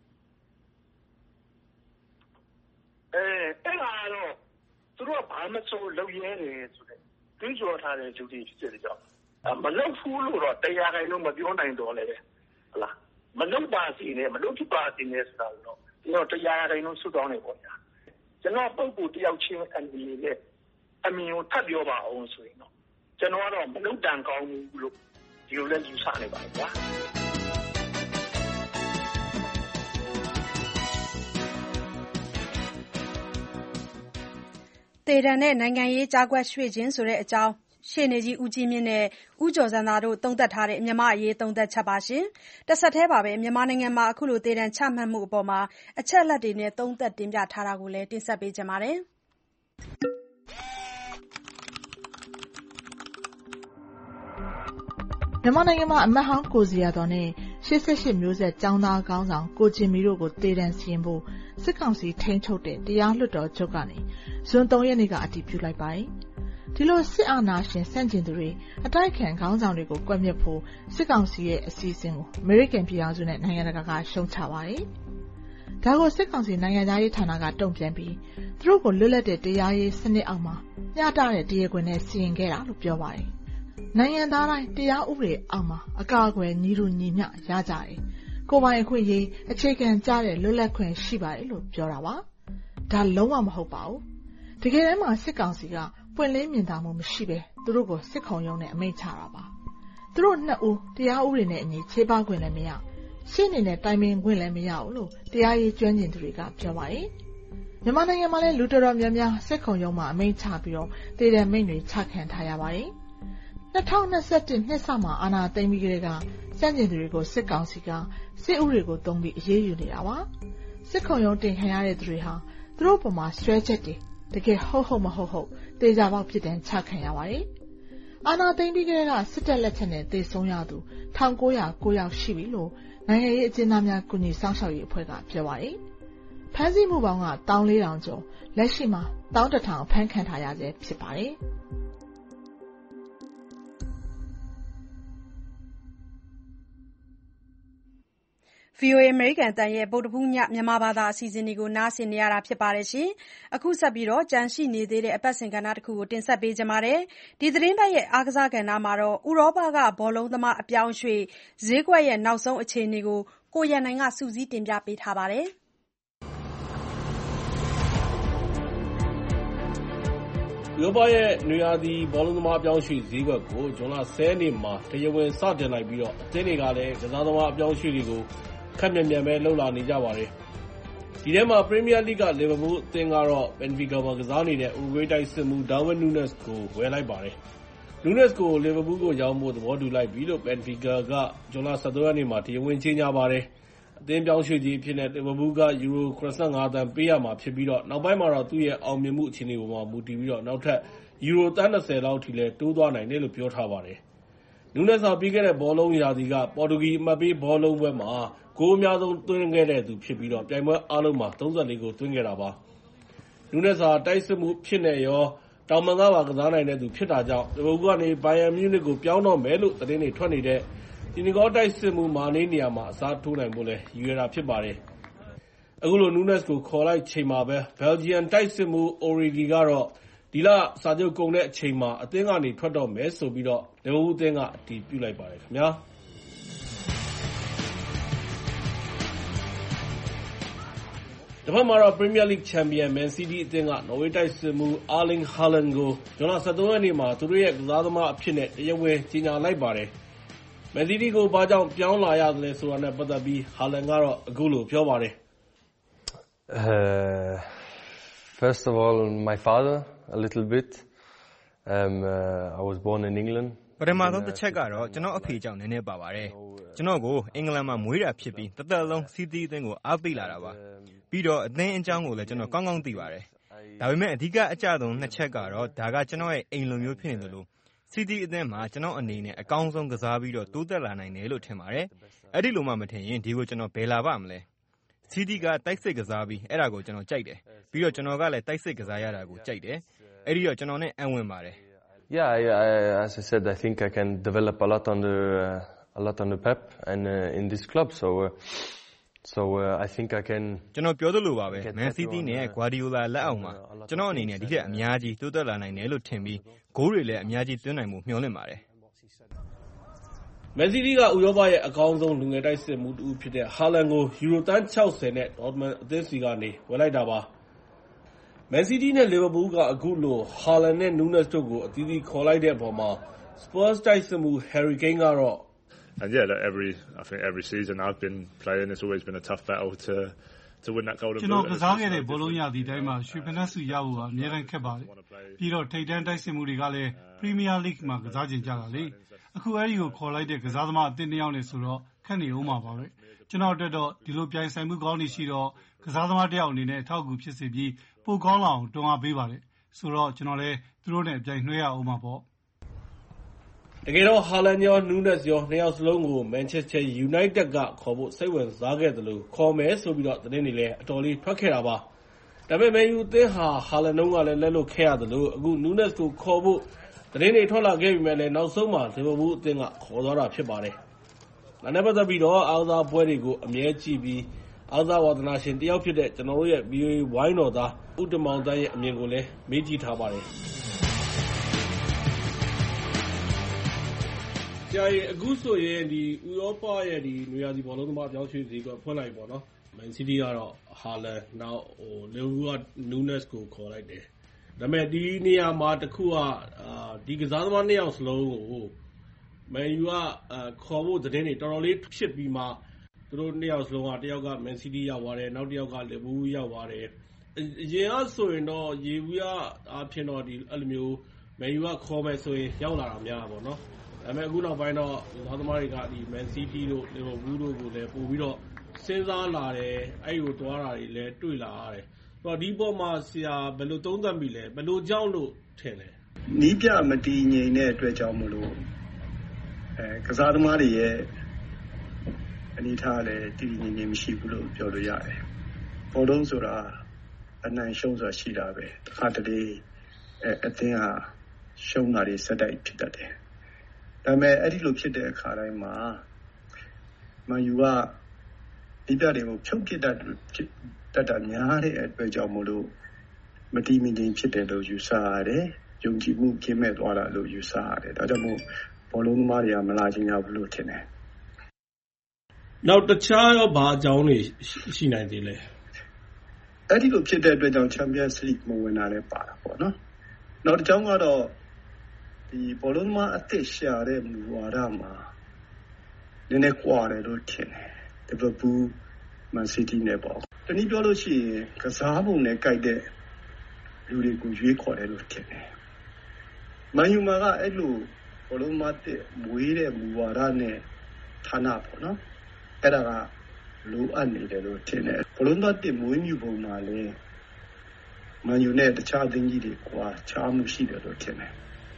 အဲ့ဒါတော့သူတို့ကဘာမှဆိုလုပ်ရဲတယ်ဆိုတဲ့တွေးကြောထားတဲ့ဂျူတီဖြစ်တဲ့ကြောင့်မလုပ်ဘူးလို့တော့တရားခိုင်လို့မပြောနိုင်တော့လည်းဟလားမလုပ်ပါစီနဲ့မလုပ်ဖြစ်ပါစီနဲ့ဆိုတာတော့ကျွန်တော်တရားခိုင်လို့ဆွတောင်းနေပေါ့ညာကျွန်တော်ပုဂ္ဂိုလ်တယောက်ချင်းအနေနဲ့အမြင်ကိုထပ်ပြောပါအောင်ဆိုရင်တော့ကျွန်တော်ကတော့မလုပ်တန်ကောင်းဘူးလို့ဒီလိုလဲယူဆနေပါတယ်ဗျာသေဒဏ်နဲ့နိုင်ငံရေးကြားကွက်ရွှေ့ခြင်းဆိုတဲ့အကြောင်းရှေ့နေကြီးဦးကြီးမြင့်နဲ့ဦးကျော်စံသာတို့သုံးသပ်ထားတဲ့မြန်မာ့အရေးသုံးသပ်ချက်ပါရှင်။တစ်ဆက်တည်းပါပဲမြန်မာနိုင်ငံမှာအခုလိုသေဒဏ်ချမှတ်မှုအပေါ်မှာအချက်အလက်တွေနဲ့သုံးသပ်တင်ပြထားတာကိုလည်းတင်ဆက်ပေးကြပါမယ်။မြန်မာနိုင်ငံမှာအမတ်ဟောင်းကိုဇေယျာသော်နဲ့88မျိုးဆက်ကျောင်းသားခေါင်းဆောင်ကိုဂျင်မီတို့ကိုသေဒဏ်စီရင်ဖို့စစ်ကောင်စီထိန်းချုပ်တဲ့တရားလွှတ်တော်ချုပ်ကနေဇွန်3ရက်နေ့ကအတည်ပြုလိုက်ပါတယ်။ဒီလိုစစ်အာဏာရှင်ဆန့်ကျင်သူတွေအတိုက်ခံခေါင်းဆောင်တွေကိုကွပ်မျက်ဖို့စစ်ကောင်စီရဲ့အစီအစဉ်ကိုအမေရိကန်ပြည်ထောင်စုနဲ့နိုင်ငံတကာကရှုံချပါတယ်။ဒါကိုစစ်ကောင်စီနိုင်ငံသားရေးဌာနကတုံ့ပြန်ပြီးသူတို့ကိုလွတ်လပ်တဲ့တရားရေးစနစ်အောက်မှာမျှတတဲ့တရားခွင်နဲ့စီရင်ခဲ့တာလို့ပြောပါတယ်။နိုင်ငံသားတိုင်းတရားဥပဒေအောက်မှာအကာအကွယ်ညီတူညီမျှရကြတယ်။ကိုယ်ပိုင်အခွင့်အရေးအခြေခံကျတဲ့လွတ်လပ်ခွင့်ရှိပါတယ်လို့ပြောတာပါ။ဒါလုံးဝမဟုတ်ပါဘူး။တကယ်တမ်းမှာစစ်ကောင်စီကပွင့်လင်းမြင်သာမှုမရှိပဲသူတို့ကိုစစ်ခုံရုံးနဲ့အမိန့်ချတာပါ။သူတို့နှစ်ဦးတရားဥပဒေနဲ့အညီခြေပခွင့်လည်းမရရှင်းနေတဲ့တိုင်ပင်ခွင့်လည်းမရဘူးလို့တရားရေးကျွမ်းကျင်သူတွေကပြောပါတယ်။မြန်မာနိုင်ငံမှာလည်းလူတော်တော်များများစစ်ခုံရုံးမှာအမိန့်ချပြီးတော့တည်တဲ့မိန့်တွေချခံထားရပါတယ်။2021နှစ်စမှာအာဏာသိမ်းပြီးကတည်းကစန့်ကျင်သူတွေကိုစစ်ကောင်စီကစစ်ဥပဒေကိုသုံးပြီးအရေးယူနေတာပါစစ်ခုံရုံးတင်ခံရတဲ့သူတွေဟာသူတို့ပုံမှာဆွဲချက်တွေတကယ်ဟုတ်မဟုတ်တေချာပေါက်ဖြစ်တဲ့ချခံရပါတယ်အာဏာသိမ်းပြီးကတည်းကစစ်တပ်လက်ချက်နဲ့တေဆုံးရသူ1909ယောက်ရှိပြီလို့နိုင်ငံရေးအကျဉ်းသားများကုညီဆောင်ရှောက်ရေးအဖွဲ့ကပြောပါတယ်ဖမ်းဆီးမှုပေါင်းက14000ကျော်လက်ရှိမှာ11000ဖမ်းခံထားရဆဲဖြစ်ပါတယ် VOA အမေရိကန်အသံရဲ့ဗုဒ္ဓဟူးညမြန်မာဘာသာအစီအစဉ်တွေကိုနားဆင်နေရတာဖြစ်ပါတယ်ရှင်။အခုဆက်ပြီးကြန့်ရှိနေသေးတဲ့အပတ်စဉ်ကဏ္ဍတစ်ခုကိုတင်ဆက်ပေးကြပါမယ်။ဒီသတင်းပတ်ရဲ့အားကစားကဏ္ဍမှာတော့ဥရောပကဘောလုံးသမားအပြောင်းအရွှေ့ဈေးကွက်ရဲ့နောက်ဆုံးအခြေအနေကိုကိုရန်နိုင်ကစူးစီးတင်ပြပေးထားပါတယ်။ရောပရဲ့နွေရာသီဘောလုံးသမားအပြောင်းအရွှေ့ဈေးကွက်ကိုဇွန်လ 10 ရက်နေ့မှာတရားဝင်စတင်လိုက်ပြီးတော့အသင်းတွေကလည်းကစားသမားအပြောင်းအရွှေ့တွေကိုခပ်မြန်မြန်ပဲလှုပ်လာနေကြပါတယ်။ဒီထဲမှာ Premier League က Liverpool အသင်းကတော့ Benfica မှာကစားနေတဲ့ Uruguay တိုက်စစ်မှူး Darwin Núñez ကိုဝယ်လိုက်ပါတယ်။ Núñez ကို Liverpool ကိုရောင်းဖို့သဘောတူလိုက်ပြီလို့ Benfica ကဇွန်လ 13 ရက်နေ့မှာတရားဝင်ကြေညာပါတယ်။အသင်းပြောင်းရွှေ့ခြင်းအဖြစ်နဲ့ Liverpool ကယူရို 85 သန်းပေးရမှာဖြစ်ပြီးတော့နောက်ပိုင်းမှာတော့သူ့ရဲ့အောင်မြင်မှုအခြေအနေပေါ်မှာမူတည်ပြီးတော့နောက်ထပ်ယူရိုသန်း 20 လောက်အထိလည်းတိုးသွားနိုင်တယ်လို့ပြောထားပါတယ်။ Núñez ဟာပြီးခဲ့တဲ့ဘောလုံးရာသီကပေါ်တူဂီအမှတ်ပေးဘောလုံးပွဲမှာဂိုးအများဆုံးသွင်းခဲ့တဲ့သူဖြစ်ပြီးတော့ပြိုင်ပွဲအားလုံးမှာ34 ဂိုးသွင်းခဲ့တာပါ။ Núñez ဟာတိုက်စစ်မှုဖြစ်နေရောတောင်ပံကပါကစားနိုင်တဲ့သူဖြစ်တာကြောင့် Liverpool ကနေ Bayern Munich ကိုပြောင်းတော့မယ်လို့သတင်းတွေထွက်နေတဲ့တီနီဂေါတိုက်စစ်မှုမာနေနေရာမှာအစားထိုးနိုင်ဖို့လည်းရည်ရွယ်တာဖြစ်ပါတယ်။အခုလို Núñez ကိုခေါ်လိုက်ချိန်မှာပဲ Belgian တိုက်စစ်မှု Origi ကတော့ဒီလစာချုပ်ကုန်တဲ့အချိန်မှာအသင်းကနေထွက်တော့မယ်ဆိုပြီးတော့ Liverpool အသင်းကအတည်ပြုလိုက်ပါတယ်ခင်ဗျာ။တစ်ဖက်မှာတော့ Premier League ချန်ပီယံ Man City အသင်းကနော်ဝေးတိုက်စစ်မှု Erling Haaland ကိုဇွန်လ 13 ရက်နေ့မှာသူတို့ရဲ့ကစားသမားအဖြစ်နဲ့တရားဝင်ကြေညာလိုက်ပါတယ်။ Man City ကိုဘာကြောင့်ပြောင်းလာရသလဲဆိုတာနဲ့ပတ်သက်ပြီး Haaland ကတော့အခုလိုပြောပါတယ် First of all, my father a little bit. I was born in England. ပထမဆုံးတစ်ချက်ကတော့ကျွန်တော်အဖေကြောင့်နည်းနည်းပါပါတယ်။ကျွန်တော်ကိုအင်္ဂလန်မှာမွေးတာဖြစ်ပြီးတစ်သက်လုံး City အသင်းကိုအားပေးလာတာပါ။ပြီးတော့အသင်းအကြောင်းကိုလည်းကျွန်တော်ကောင်းကောင်းသိပါတယ်။ဒါပေမဲ့အဓိကအကျဆုံးနှစ်ချက်ကတော့ဒါကကျွန်တော်ရဲ့အိမ်လိုမျိုးဖြစ်နေလို့ City အသင်းမှာကျွန်တော်အနေနဲ့အကောင်းဆုံးကစားပြီးတော့တိုးတက်လာနိုင်တယ်လို့ထင်ပါတယ်။အဲ့ဒီလိုမှမထင်ရင်ဒီကိုကျွန်တော်ဘယ်လာပါမလဲ။ City ကတိုက်စစ်ကစားပြီးအဲ့ဒါကိုကျွန်တော်ကြိုက်တယ်။ပြီးတော့ကျွန်တော်ကလည်းတိုက်စစ်ကစားရတာကိုကြိုက်တယ်။အဲ့ဒီတော့ကျွန်တော်နဲ့အံ့ဝင်ပါတယ်။ Yeah, as I said, I think I can develop a lot under Pep and in this club. So I think I can. ကျွန်တော်ပြောသလိုပါပဲ Man City နဲ့ Guardiola လက်အောက်မှာကျွန်တော်အနေနဲ့ဒီထက်အများကြီးတိုးတက်လာနိုင်တယ်လို့ထင်ပြီးဂိုးတွေလည်းအများကြီးသွင်းနိုင်မှုမျှော်လင့်ပါတယ်။ Man City ကဥရောပရဲ့အကောင်းဆုံးလူငယ်တိုက်စစ်မှုတူဖြစ်တဲ့ Haaland ကိုယူရိုသန်း 60 နဲ့ Dortmund အသင်းစီကနေဝယ်လိုက်တာပါ။ Man City နဲ့ Liverpool ကအခုလို Haaland နဲ့ Núñez တို့ကိုအသီးသီးခေါ်လိုက်တဲ့အပေါ်မှာ Spurs တိုက်စစ်မှု Harry Kane ကတော့ And yeah, look, I think every season I've been playing, it's always been a tough battle to win that golden boot. ကျွန်တော်ကစားခဲ့တဲ့ဘောလုံးရာသီတိုင်းမှာရွှေဖနက်ဆုရဖို့ကအများကြီးခက်ပါတယ်။ပြီးတော့ထိပ်တန်းတိုက်စစ်မှုတွေကလည်း Premier League မှာကစားကြတာလေ။အခုအဲဒီကိုခေါ်လိုက်တဲ့ကစားသမားအသင်းတစ်ယောက်နဲ့ဆိုတော့ခက်နေဦးမှာပါပဲ။ကျွန်တော်အတွက်တော့ဒီလိုပြိုင်ဆိုင်မှုကောင်းနေရှိတော့ကစားသမားတစ်ယောက်အနေနဲ့အထောက်အကူဖြစ်စေပြီးပိုကောင်းလာအောင်တွန်းအားပေးပါတယ်။ဆိုတော့ကျွန်တော်လည်းသူတို့နဲ့ပြိုင်နှွှဲရအောင်ပါပေါ့။တကယ်တော့ Haaland ရော Núñez ရောနှစ်ယောက်စလုံးကို Manchester United ကခေါ်ဖို့စိတ်ဝင်စားခဲ့တယ်လို့ခေါ်မယ်ဆိုပြီးတော့သတင်းတွေလည်းအတော်လေးထွက်ခဲ့တာပါ။ဒါပေမဲ့ Man U အသင်းဟာ Haaland ကလည်းလက်လွတ်ခဲ့ရတယ်လို့အခု Núñez ကိုခေါ်ဖို့သတင်းတွေထွက်လာခဲ့ပေမဲ့လည်းနောက်ဆုံးမှာ Liverpool အသင်းကခေါ်သွားတာဖြစ်ပါတယ်။ဒါနဲ့ပတ်သက်ပြီးတော့အားကစားပွဲတွေကိုအမြဲကြည့်ပြီးအားကစားဝါသနာရှင်တယောက်ဖြစ်တဲ့ကျွန်တော်တို့ရဲ့ VOA ဝိုင်းတော်သားဦးတင်မောင်သန်းရဲ့အမြင်ကိုလည်းမေးကြည့်ထားပါတယ်။ဆရာကြီးအခုဆိုရင်ဒီဥရောပရဲ့ဒီနွေရာသီဘောလုံးသမားအပြောင်းရွှေ့ဈေးကဖွင့်လိုက်ပေါ့နော်။ Man City ကတော့ Haaland နောက်Liverpool က Núñez ကိုခေါ်လိုက်တယ်။ဒါပေမဲ့ဒီနေရာမှာတစ်ခုကဒီကစားသမားနှစ်ယောက်စလုံးကို Man U ကခေါ်ဖို့သတင်းတွေတော်တော်လေးဖြစ်ပြီးမှသူတို့နှစ်ယောက်စလုံးကတယောက်က Man City ရောက်သွားတယ်နောက်တစ်ယောက်က Liverpool ရောက်သွားတယ်။အရင်ကဆိုရင်တော့ယေဘူးယအားဖြင့်တော့ဒီအဲ့လိုမျိုး Man U ကခေါ်မယ်ဆိုရင်ရောက်လာတာများပါတော့။ဒါပေမဲ့အခုနောက်ပိုင်းတော့ကစားသမားတွေကဒီ Man City တို့ Liverpool တို့ကိုလည်းပို့ပြီးတော့စဉ်းစားလာတယ်အဲ့ဒီကိုတွားတာတွေလည်းတွေ့လာရတယ်။ဆိုတော့ဒီပေါ်မှာဆရာဘယ်လိုသုံးသပ်မိလဲဘယ်လိုကြောင့်လို့ထင်လဲ။နီးပြမတည်ငြိမ်တဲ့အတွက်ကြောင့်မလို့ကစားသမားတွေရဲ့အနေထားလည်းတည်ငြိမ်မရှိဘူးလို့ပြောလို့ရတယ်။ဘောလုံးဆိုတာအနိုင်ရှုံးဆိုတာရှိတာပဲ။တစ်ခါတလေအသင်းဟာရှုံးတာတွေစက်တိုက်ဖြစ်တတ်တယ်။ဒါပေမဲ့အဲ့ဒီလိုဖြစ်တဲ့အခါတိုင်းမှာမန်ယူကဒီပြတွေကိုဖြုတ်ပစ်တတ်တာများတဲ့အတွက်ကြောင့်မလို့မတည်မငြိမ်ဖြစ်တယ်လို့ယူဆရတယ်။ယုံကြည်မှုကင်းမဲ့သွားတာလို့ယူဆရတယ်။ဒါကြောင့်မို့ဘောလုံးသမားတွေကမလာချင်ကြဘူးလို့ထင်တယ်။နောက်တခြားရောဘာအကြောင်းတွေရှိနိုင်သေးလဲ။အဲ့ဒီလိုဖြစ်တဲ့အတွက်ကြောင့် Champions League မဝင်တာလည်းပါတာပေါ့နော်။နောက်တစ်ကြောင်းကတော့ဒီဘောလုံးသမားအသစ်ရှာတဲ့မူဝါဒမှာနည်းနည်းကွာတယ်လို့ထင်တယ်လီဗာပူးမန်စီးတီးနဲ့ပေါ့တနည်းပြောလို့ရှိရင်ကစားပုံနဲ့ကိုက်တဲ့လူတွေကိုရွေးခေါ်တယ်လို့ထင်တယ်မန်ယူမာကအဲ့လိုဘောလုံးသမားအသစ်မွေးတဲ့မူဝါဒနဲ့ဌာနပေါ့နော်အဲ့ဒါကလိုအပ်နေတယ်လို့ထင်တယ်ဘောလုံးသမားအသစ်မွေးမြူပုံမှာလည်းမန်ယူနဲ့တခြားအသင်းကြီးတွေကွာခြားမှုရှိတယ်လို့ထင်တယ်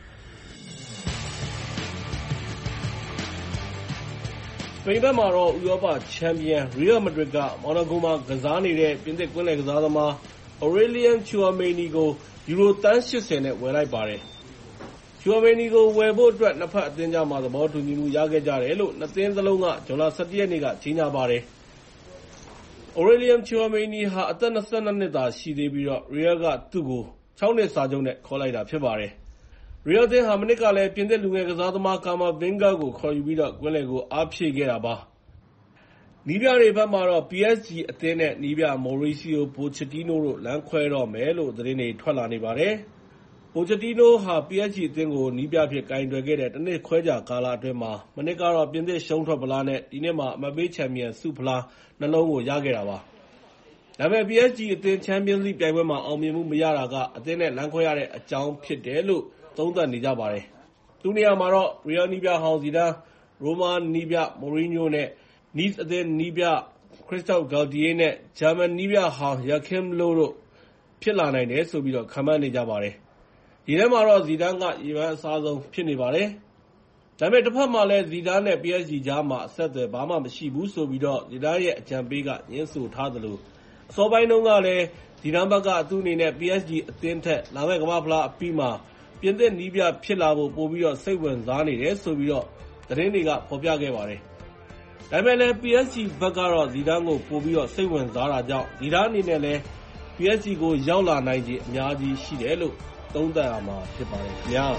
စပိန်ဘက်မှာတော့ဥရောပချန်ပီယံရီယယ်မက်ဒရစ်ကမော်နာကိုမှာကစားနေတဲ့ပြင်သစ်ကွင်းလယ်ကစားသမား Aurélien Tchouaméni ကိုယူရိုသန်း80နဲ့ဝယ်လိုက်ပါတယ်။ Tchouaméni ကိုဝယ်ဖို့အတွက်နှစ်ဖက်အသင်းကြားမှာသဘောတူညီမှုရခဲ့ကြတယ်လို့နှစ်သင်းစလုံးကဇွန်လ 17 ရက်နေ့ကကြေညာပါတယ်။ Aurélien Tchouaméni ဟာအသက် 22 နှစ်သာရှိသေးပြီးတော့ရီယယ်ကသူ့ကို6 နှစ်စာချုပ်နဲ့ခေါ်လိုက်တာဖြစ်ပါတယ်။ ရီယယ်အသင်းဟာမနှစ်ကလည်းပြင်သစ်လူငယ်ကစားသမား Camavinga ကိုခေါ်ယူပြီးတော့ကွင်းလယ်ကိုအားဖြည့်ခဲ့တာပါ။နီးပြတွေဘက်မှာတော့ PSG အသင်းနဲ့နီးပြ Mauricio Pochettino တို့လမ်းခွဲတော့မယ်လို့သတင်းတွေထွက်လာနေပါတယ်။ Pochettino ဟာ PSG အသင်းကိုနီးပြဖြစ်ကိုင်တွယ်ခဲ့တဲ့တစ်နှစ်ခွဲကြာကာလအတွင်းမှာမနှစ်ကတော့ပြင်သစ်ရှုံးထွက်ဖလားနဲ့ဒီနှစ်မှာအမှတ်ပေးချန်ပီယံဆုဖလားနှလုံးကိုရခဲ့တာပါ။ဒါပေမဲ့ PSG အသင်းချန်ပီယံလိပြိုင်ပွဲမှာအောင်မြင်မှုမရတာကအသင်းနဲ့လမ်းခွဲရတဲ့အကြောင်းဖြစ်တယ်လို့သုံးသပ်နေကြပါတယ်။သူ့နေရာမှာတော့ရီယယ်နီးပြဟောင်းဇီဒန်၊ရိုမာနီးပြမိုရီညိုနဲ့နီးစ်အသင်းနီးပြခရစ္စတော့ဖ်ဂယ်တီယေးနဲ့ဂျာမန်နီးပြဟောင်းယာခင်းလိုတို့ဖြစ်လာနိုင်တယ်ဆိုပြီးတော့ခန့်မှန်းနေကြပါတယ်။ဒီထဲမှာတော့ဇီဒန်ကရေပန်းအစားဆုံးဖြစ်နေပါတယ်။ဒါပေမဲ့တစ်ဖက်မှာလည်းဇီဒန်နဲ့ PSG ကြားမှာအဆက်အသွယ်ဘာမှမရှိဘူးဆိုပြီးတော့ဇီဒန်ရဲ့အကြံပေးကညင်းဆိုထားသလိုအစောပိုင်းတုန်းကလည်းဇီဒန်ဘက်ကသူ့အနေနဲ့ PSG အသင်းထက်လာမယ့်ကမ္ဘာ့ဖလားအပြီးမှာပြင်သစ်နီးပြဖြစ်လာဖို့ပိုပြီးတော့စိတ်ဝင်စားနေတယ်ဆိုပြီးတော့သတင်းတွေကဖော်ပြခဲ့ပါတယ်။ဒါပေမဲ့လည်း PSG ဘက်ကတော့ဇီဒန်ကိုပိုပြီးတော့စိတ်ဝင်စားတာကြောင့်ဇီဒန်အနေနဲ့လည်း PSG ကိုရောက်လာနိုင်ခြေအများကြီးရှိတယ်လို့သုံးသပ်ရမှာဖြစ်ပါတယ်ခင်ဗျာ။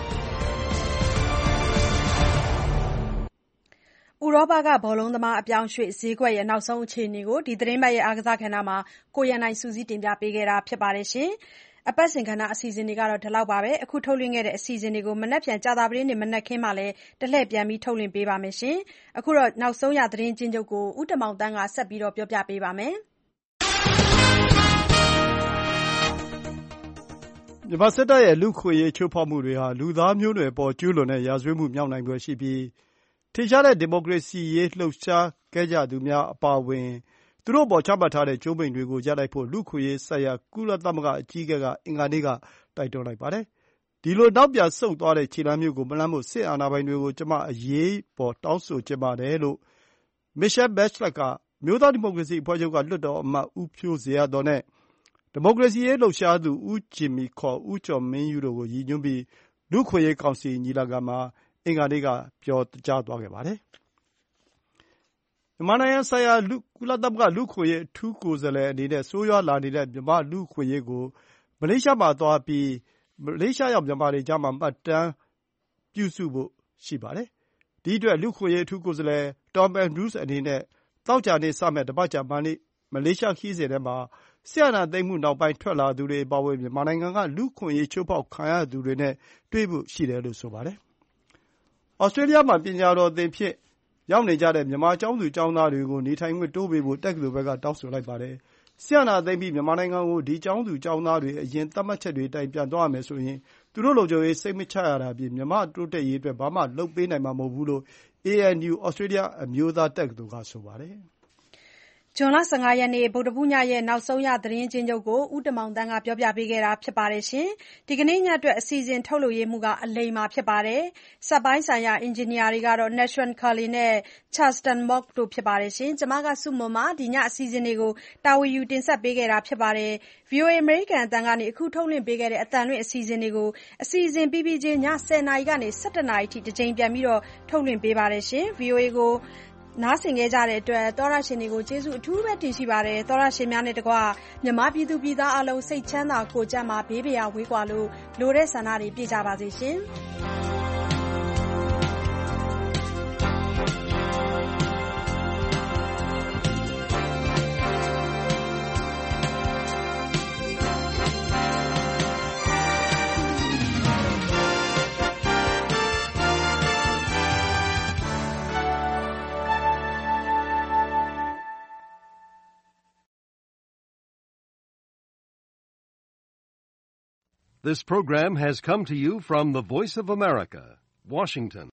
ဥရောပကဘောလုံးသမားအပြောင်းအရွှေ့ဈေးကွက်ရဲ့နောက်ဆုံးအခြေအနေကိုဒီသတင်းပတ်ရဲ့အားကစားကဏ္ဍမှာကိုရန်နိုင်စုစည်းတင်ပြပေးခဲ့တာဖြစ်ပါတယ်။အပတ်စဉ်ကဏ္ဍအစီအစဉ်တွေကတော့ဒီလောက်ပါပဲ။အခုထုတ်လွှင့်ခဲ့တဲ့အစီအစဉ်တွေကိုမနက်ဖြန်ကြာသပတေးနေ့မနက်ခင်းမှာလည်းတလှည့်ပြန်ပြီးထုတ်လွှင့်ပေးပါမယ်။အခုတော့နောက်ဆုံးရသတင်းချင်းချုပ်ကိုဦးတင်မောင်သန်းကဆက်ပြီးပြောပြပေးပါမယ်။မြန်မာစစ်တပ်ရဲ့လူ့အခွင့်အရေးချိုးဖောက်မှုတွေဟာလူသားမျိုးနွယ်အပေါ်ကျူးလွန်တဲ့ရာဇဝတ်မှုမြောက်နိုင်ဖွယ်ရှိပြီးထင်ရှားတဲ့ဒီမိုကရေစီရေးလှုပ်ရှားခဲ့ကြသူများအပါအဝင်သူတို့အပေါ်ချမှတ်ထားတဲ့ကြိုးပိမ်တွေကိုရပ်လိုက်ဖို့လူ့အခွင့်အရေးဆိုင်ရာကုလသမဂ္ဂအကြီးအကဲကအင်္ဂါနေ့ကတိုက်တွန်းလိုက်ပါတယ်။ဒီလိုနောက်ပြန်ဆုတ်သွားတဲ့ခြေလှမ်းမျိုးကိုမလှမ်းဖို့စစ်အာဏာပိုင်တွေကိုကျမအရေးပေါ်တောင်းဆိုချင်ပါတယ်လို့ Michelle Bachelet ကအမျိုးသားဒီမိုကရေစီအဖွဲ့ချုပ်ကလွှတ်တော်အမတ်ဦးဖြိုးဇေယျာသော်နဲ့ဒီမိုကရေစီရေးလှုပ်ရှားသူဦးဂျင်မီခေါ်ဦးကျော်မင်းယုတို့ကိုရည်ညွှန်းပြီးလူ့အခွင့်အရေးကောင်စီညီလာခံမှာအင်္ဂါနေ့ကပြောကြားသွားခဲ့ပါတယ်။မြန်မာနိုင်ငံဆိုင်ရာကုလသမဂ္ဂလူ့အခွင့်အရေးအထူးကိုယ်စားလှယ်အနေနဲ့ဆိုးရွားလာနေတဲ့မြန်မာ့လူ့အခွင့်အရေးကိုမလေးရှားမှာသွားပြီးမလေးရှားရောက်မြန်မာတွေကြားမှာမှတ်တမ်းပြုစုဖို့ရှိပါတယ်။ဒီအတွက်လူ့အခွင့်အရေးအထူးကိုယ်စားလှယ် Tom Andrews အနေနဲ့သောကြာနေ့စမယ့်တပတ်ကြာမလေးရှားခရီးစဉ်ထဲမှာစစ်အာဏာသိမ်းမှုနောက်ပိုင်းထွက်လာသူတွေအပါအဝင်မြန်မာနိုင်ငံကလူ့အခွင့်အရေးချိုးဖောက်ခံရသူတွေနဲ့တွေ့ဖို့ရှိတယ်လို့ဆိုပါတယ်။ဩစတြေးလျမှာပညာတော်သင်ဖြစ်ရောက်နေကြတဲ့မြန်မာကျောင်းသူကျောင်းသားတွေကိုနေထိုင်ခွင့်တိုးပေးဖို့တက္ကသိုလ်ဘက်ကတောင်းဆိုလိုက်ပါတယ်။စစ်အာဏာသိမ်းပြီးမြန်မာနိုင်ငံကိုဒီကျောင်းသူကျောင်းသားတွေအရင်သတ်မှတ်ချက်တွေအတိုင်းပြန်သွားရမယ်ဆိုရင်သူတို့လုံခြုံရေးစိတ်မချရတာအပြင်မြန်မာ့တိုးတက်ရေးအတွက်ဘာမှလုပ်ပေးနိုင်မှာမဟုတ်ဘူးလို့ ANU ဩစတြေးလျအမျိုးသားတက္ကသိုလ်ကဆိုပါတယ်။ဇွန်လ 15 ရက်နေ့ဗုဒ္ဓဟူးညရဲ့နောက်ဆုံးရသတင်းချင်းချုပ်ကိုဦးတင်မောင်သန်းကပြောပြပေးခဲ့တာဖြစ်ပါတယ်။ဒီကနေ့ညအတွက်အစီအစဉ်ထုတ်လုပ်ရေးမှူးကအလိမ္မာဖြစ်ပါတယ်။စက်ပိုင်းဆိုင်ရာအင်ဂျင်နီယာတွေကတော့ Nashwan Carlin နဲ့ Charleston Mock တို့ဖြစ်ပါတယ်။ကျွန်မကစုမွန်ပါဒီညအစီအစဉ်တွေကိုတာဝန်ယူတင်ဆက်ပေးခဲ့တာဖြစ်ပါတယ်။ VOA အမေရိကန်အသံကနေအခုထုတ်လွှင့်ပေးခဲ့တဲ့အသံလွှင့်အစီအစဉ်တွေကိုအစီအစဉ်ပြီးပြီးချင်းည 10 နာရီကနေ 17 နာရီထိတစ်ကြိမ်ပြန်ပြီးထုတ်လွှင့်ပေးပါတယ်။ VOA ကိုနားဆင်ခဲ့ကြတဲ့အတွက်သောတရှင်တွေကိုကျေးဇူးအထူးပဲတင်ရှိပါတယ်။သောတရှင်များနဲ့တကွမြန်မာပြည်သူပြည်သားအလုံးစိတ်ချမ်းသာကိုယ်ကျန်းမာဘေးပရာဝေးကွာလို့လိုတဲ့ဆန္ဒတွေပြည့်ကြပါစေရှင်။ This program has come to you from the Voice of America, Washington.